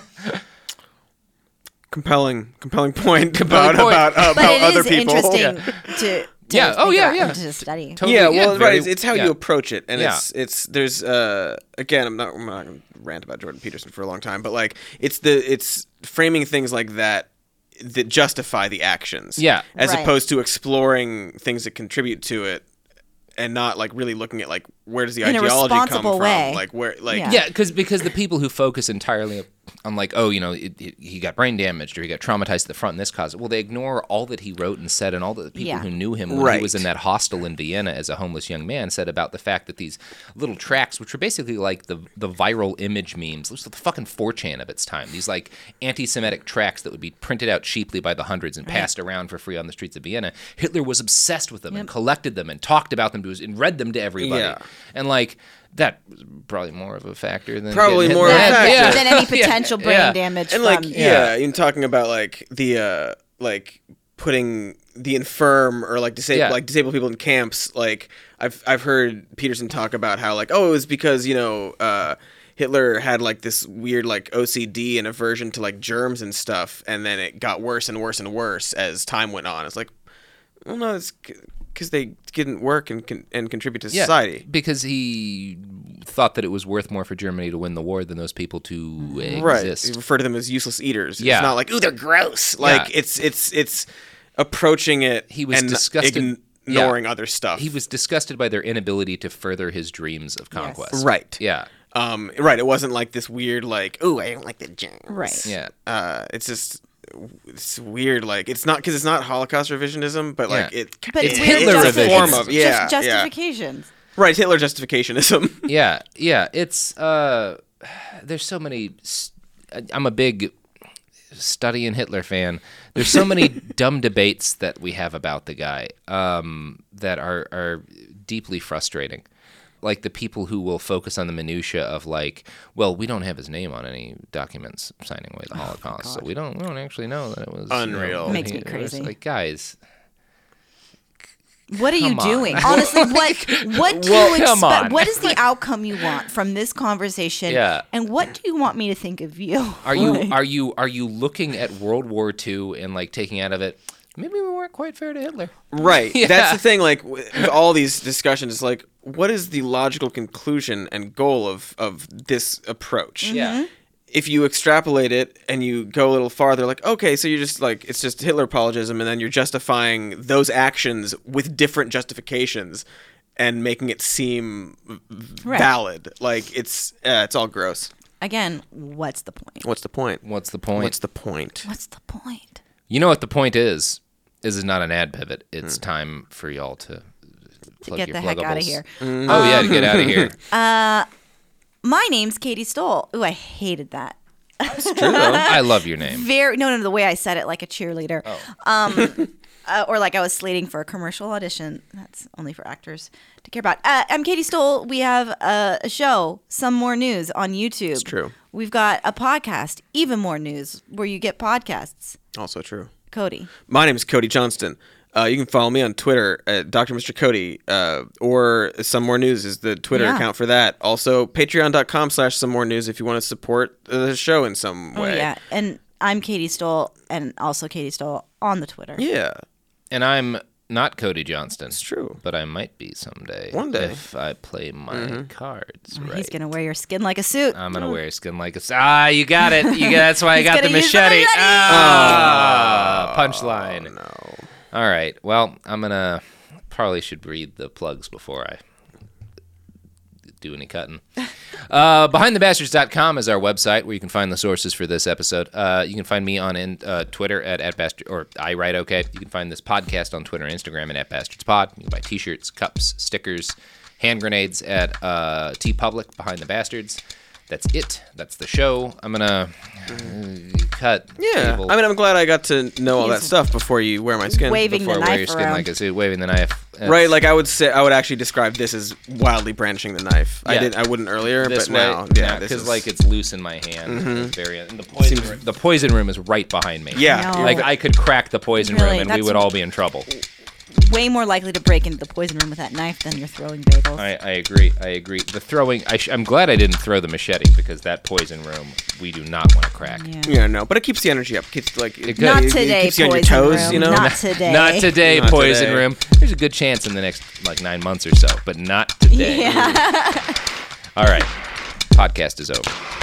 Compelling, compelling point Compelling about point. about, uh, But about it other is people. interesting to, to Yeah, oh, think yeah, about yeah. and to study. Totally, Yeah, well, very- right. It's, it's how yeah. you approach it, and Yeah. it's it's there's uh again, I'm not I'm not gonna rant about Jordan Peterson for a long time, but like it's the it's framing things like that that justify the actions, Yeah. as Right. opposed to exploring things that contribute to it, and not like really looking at like where does the In a ideology come responsible from, way. like where like Yeah. Yeah, because because the people who focus entirely on like, oh, you know, it, it, he got brain damaged or he got traumatized at the front and this caused it. Well, they ignore all that he wrote and said and all the people Yeah. who knew him when Right. he was in that hostel in Vienna as a homeless young man said about the fact that these little tracts, which were basically like the the viral image memes, it was the fucking four chan of its time. These like anti-Semitic tracts that would be printed out cheaply by the hundreds and passed around for free on the streets of Vienna. Hitler was obsessed with them and collected them and talked about them to his, and read them to everybody. Yeah. And like that was probably more of a factor than Probably getting hit more in of the a head. factor. Than any potential brain Yeah. damage and from like yeah, in talking about like the uh like putting the infirm or like disabled Yeah. like disabled people in camps, like I've I've heard Peterson talk about how like oh it was because you know uh Hitler had like this weird like O C D and aversion to like germs and stuff, and then it got worse and worse and worse as time went on. It's like, well, no, it's because they didn't work and con- and contribute to Yeah, society. because he thought that it was worth more for Germany to win the war than those people to Right. exist. You refer to them as useless eaters. Yeah. It's not like, ooh, they're gross. Like Yeah. it's it's it's approaching it He was and disgusted- ignoring yeah. other stuff. He was disgusted by their inability to further his dreams of conquest. right. Yeah. Um right. It wasn't like this weird like, ooh, I don't like the germs. Right. Yeah. Uh it's just it's weird like it's not because it's not Holocaust revisionism, but like Yeah. it But It's it's weird Hitler justi- revision. form it's of yeah, just yeah. justifications. Right, it's Hitler justificationism. Yeah. Yeah. It's uh there's so many s- I'm a big studying Hitler fan. There's so many dumb debates that we have about the guy um, that are are deeply frustrating. Like the people who will focus on the minutia of like, well, we don't have his name on any documents signing away the Holocaust, so we don't we don't actually know that it was you know, Unreal. Makes he- me it was crazy. Like guys, What are you Come on. doing? Honestly, what what do Well, you come on. expect? What is the outcome you want from this conversation? Yeah. And what do you want me to think of you? Are you Like- are you are you looking at World War Two and like taking out of it? Maybe we weren't quite fair to Hitler. Right. Yeah. That's the thing. Like with with all these discussions, it's like, what is the logical conclusion and goal of of this approach? Yeah. If you extrapolate it and you go a little farther, like, okay, so you're just like, it's just Hitler apologism, and then you're justifying those actions with different justifications and making it seem Right. valid. Like, it's uh, it's all gross. Again, what's the point? What's the point? What's the point? What's the point? What's the point? You know what the point is? This is not an ad pivot. It's Hmm. time for y'all to plug get your the heck outta pluggables. here. Oh yeah, to get out of here. My name's Katie Stoll. Ooh, I hated that. It's true, though. I love your name. Very no, no, the way I said it, like a cheerleader, Oh. um, uh, or like I was slating for a commercial audition. That's only for actors to care about. Uh, I'm Katie Stoll. We have a, a show, Some More News, on YouTube. It's true. We've got a podcast, Even More News, where you get podcasts. Also true. Cody. My name is Cody Johnston. Uh, you can follow me on Twitter at Doctor Mister Cody, uh, or Some More News is the Twitter Yeah. account for that. Also, patreon.com slash Some More News if you want to support the show in some Oh way. yeah, and I'm Katie Stoll, and also Katie Stoll on the Twitter. Yeah, And I'm not Cody Johnston. It's true. But I might be someday. One day. If I play my cards right. He's gonna wear your skin like a suit. I'm gonna wear skin like a. Ah, you got it. You got, that's why I He's got the gonna use the machete. machete. Ah, punchline. no. All right. Well, I'm gonna probably should read the plugs before I do any cutting. Uh, behind the bastards dot com is our website where you can find the sources for this episode. Uh, you can find me on in, uh, Twitter at, at bastard or I write okay. You can find this podcast on Twitter and Instagram at, at bastardspod. You can buy t-shirts, cups, stickers, hand grenades at uh, TeePublic Behind the Bastards. That's it. That's the show. I'm gonna uh, cut. Yeah, cable. I mean, I'm glad I got to know all that He's stuff before you wear my skin. waving before the I wear your knife skin around. like a suit, waving the knife. That's- Right, like I would say, I would actually describe this as wildly brandishing the knife. I Yeah. did, I wouldn't earlier, this but way, now, yeah, this because is like it's loose in my hand. It's very, and the poison, Seems- room, the poison room is right behind me. yeah, No. like I could crack the poison Really, room and we that's- would all be in trouble. Way more likely to break into the poison room with that knife than you're throwing bagels. I, I agree. I agree. The throwing. I sh- I'm glad I didn't throw the machete because that poison room we do not want to crack. Yeah. yeah, no, but it keeps the energy up. Keeps like it, could. Not it- it today, keeps you on your poison toes, room. you know. Not today. Not today, Not poison today. room. There's a good chance in the next like nine months or so, but not today. Yeah. All right. Podcast is over.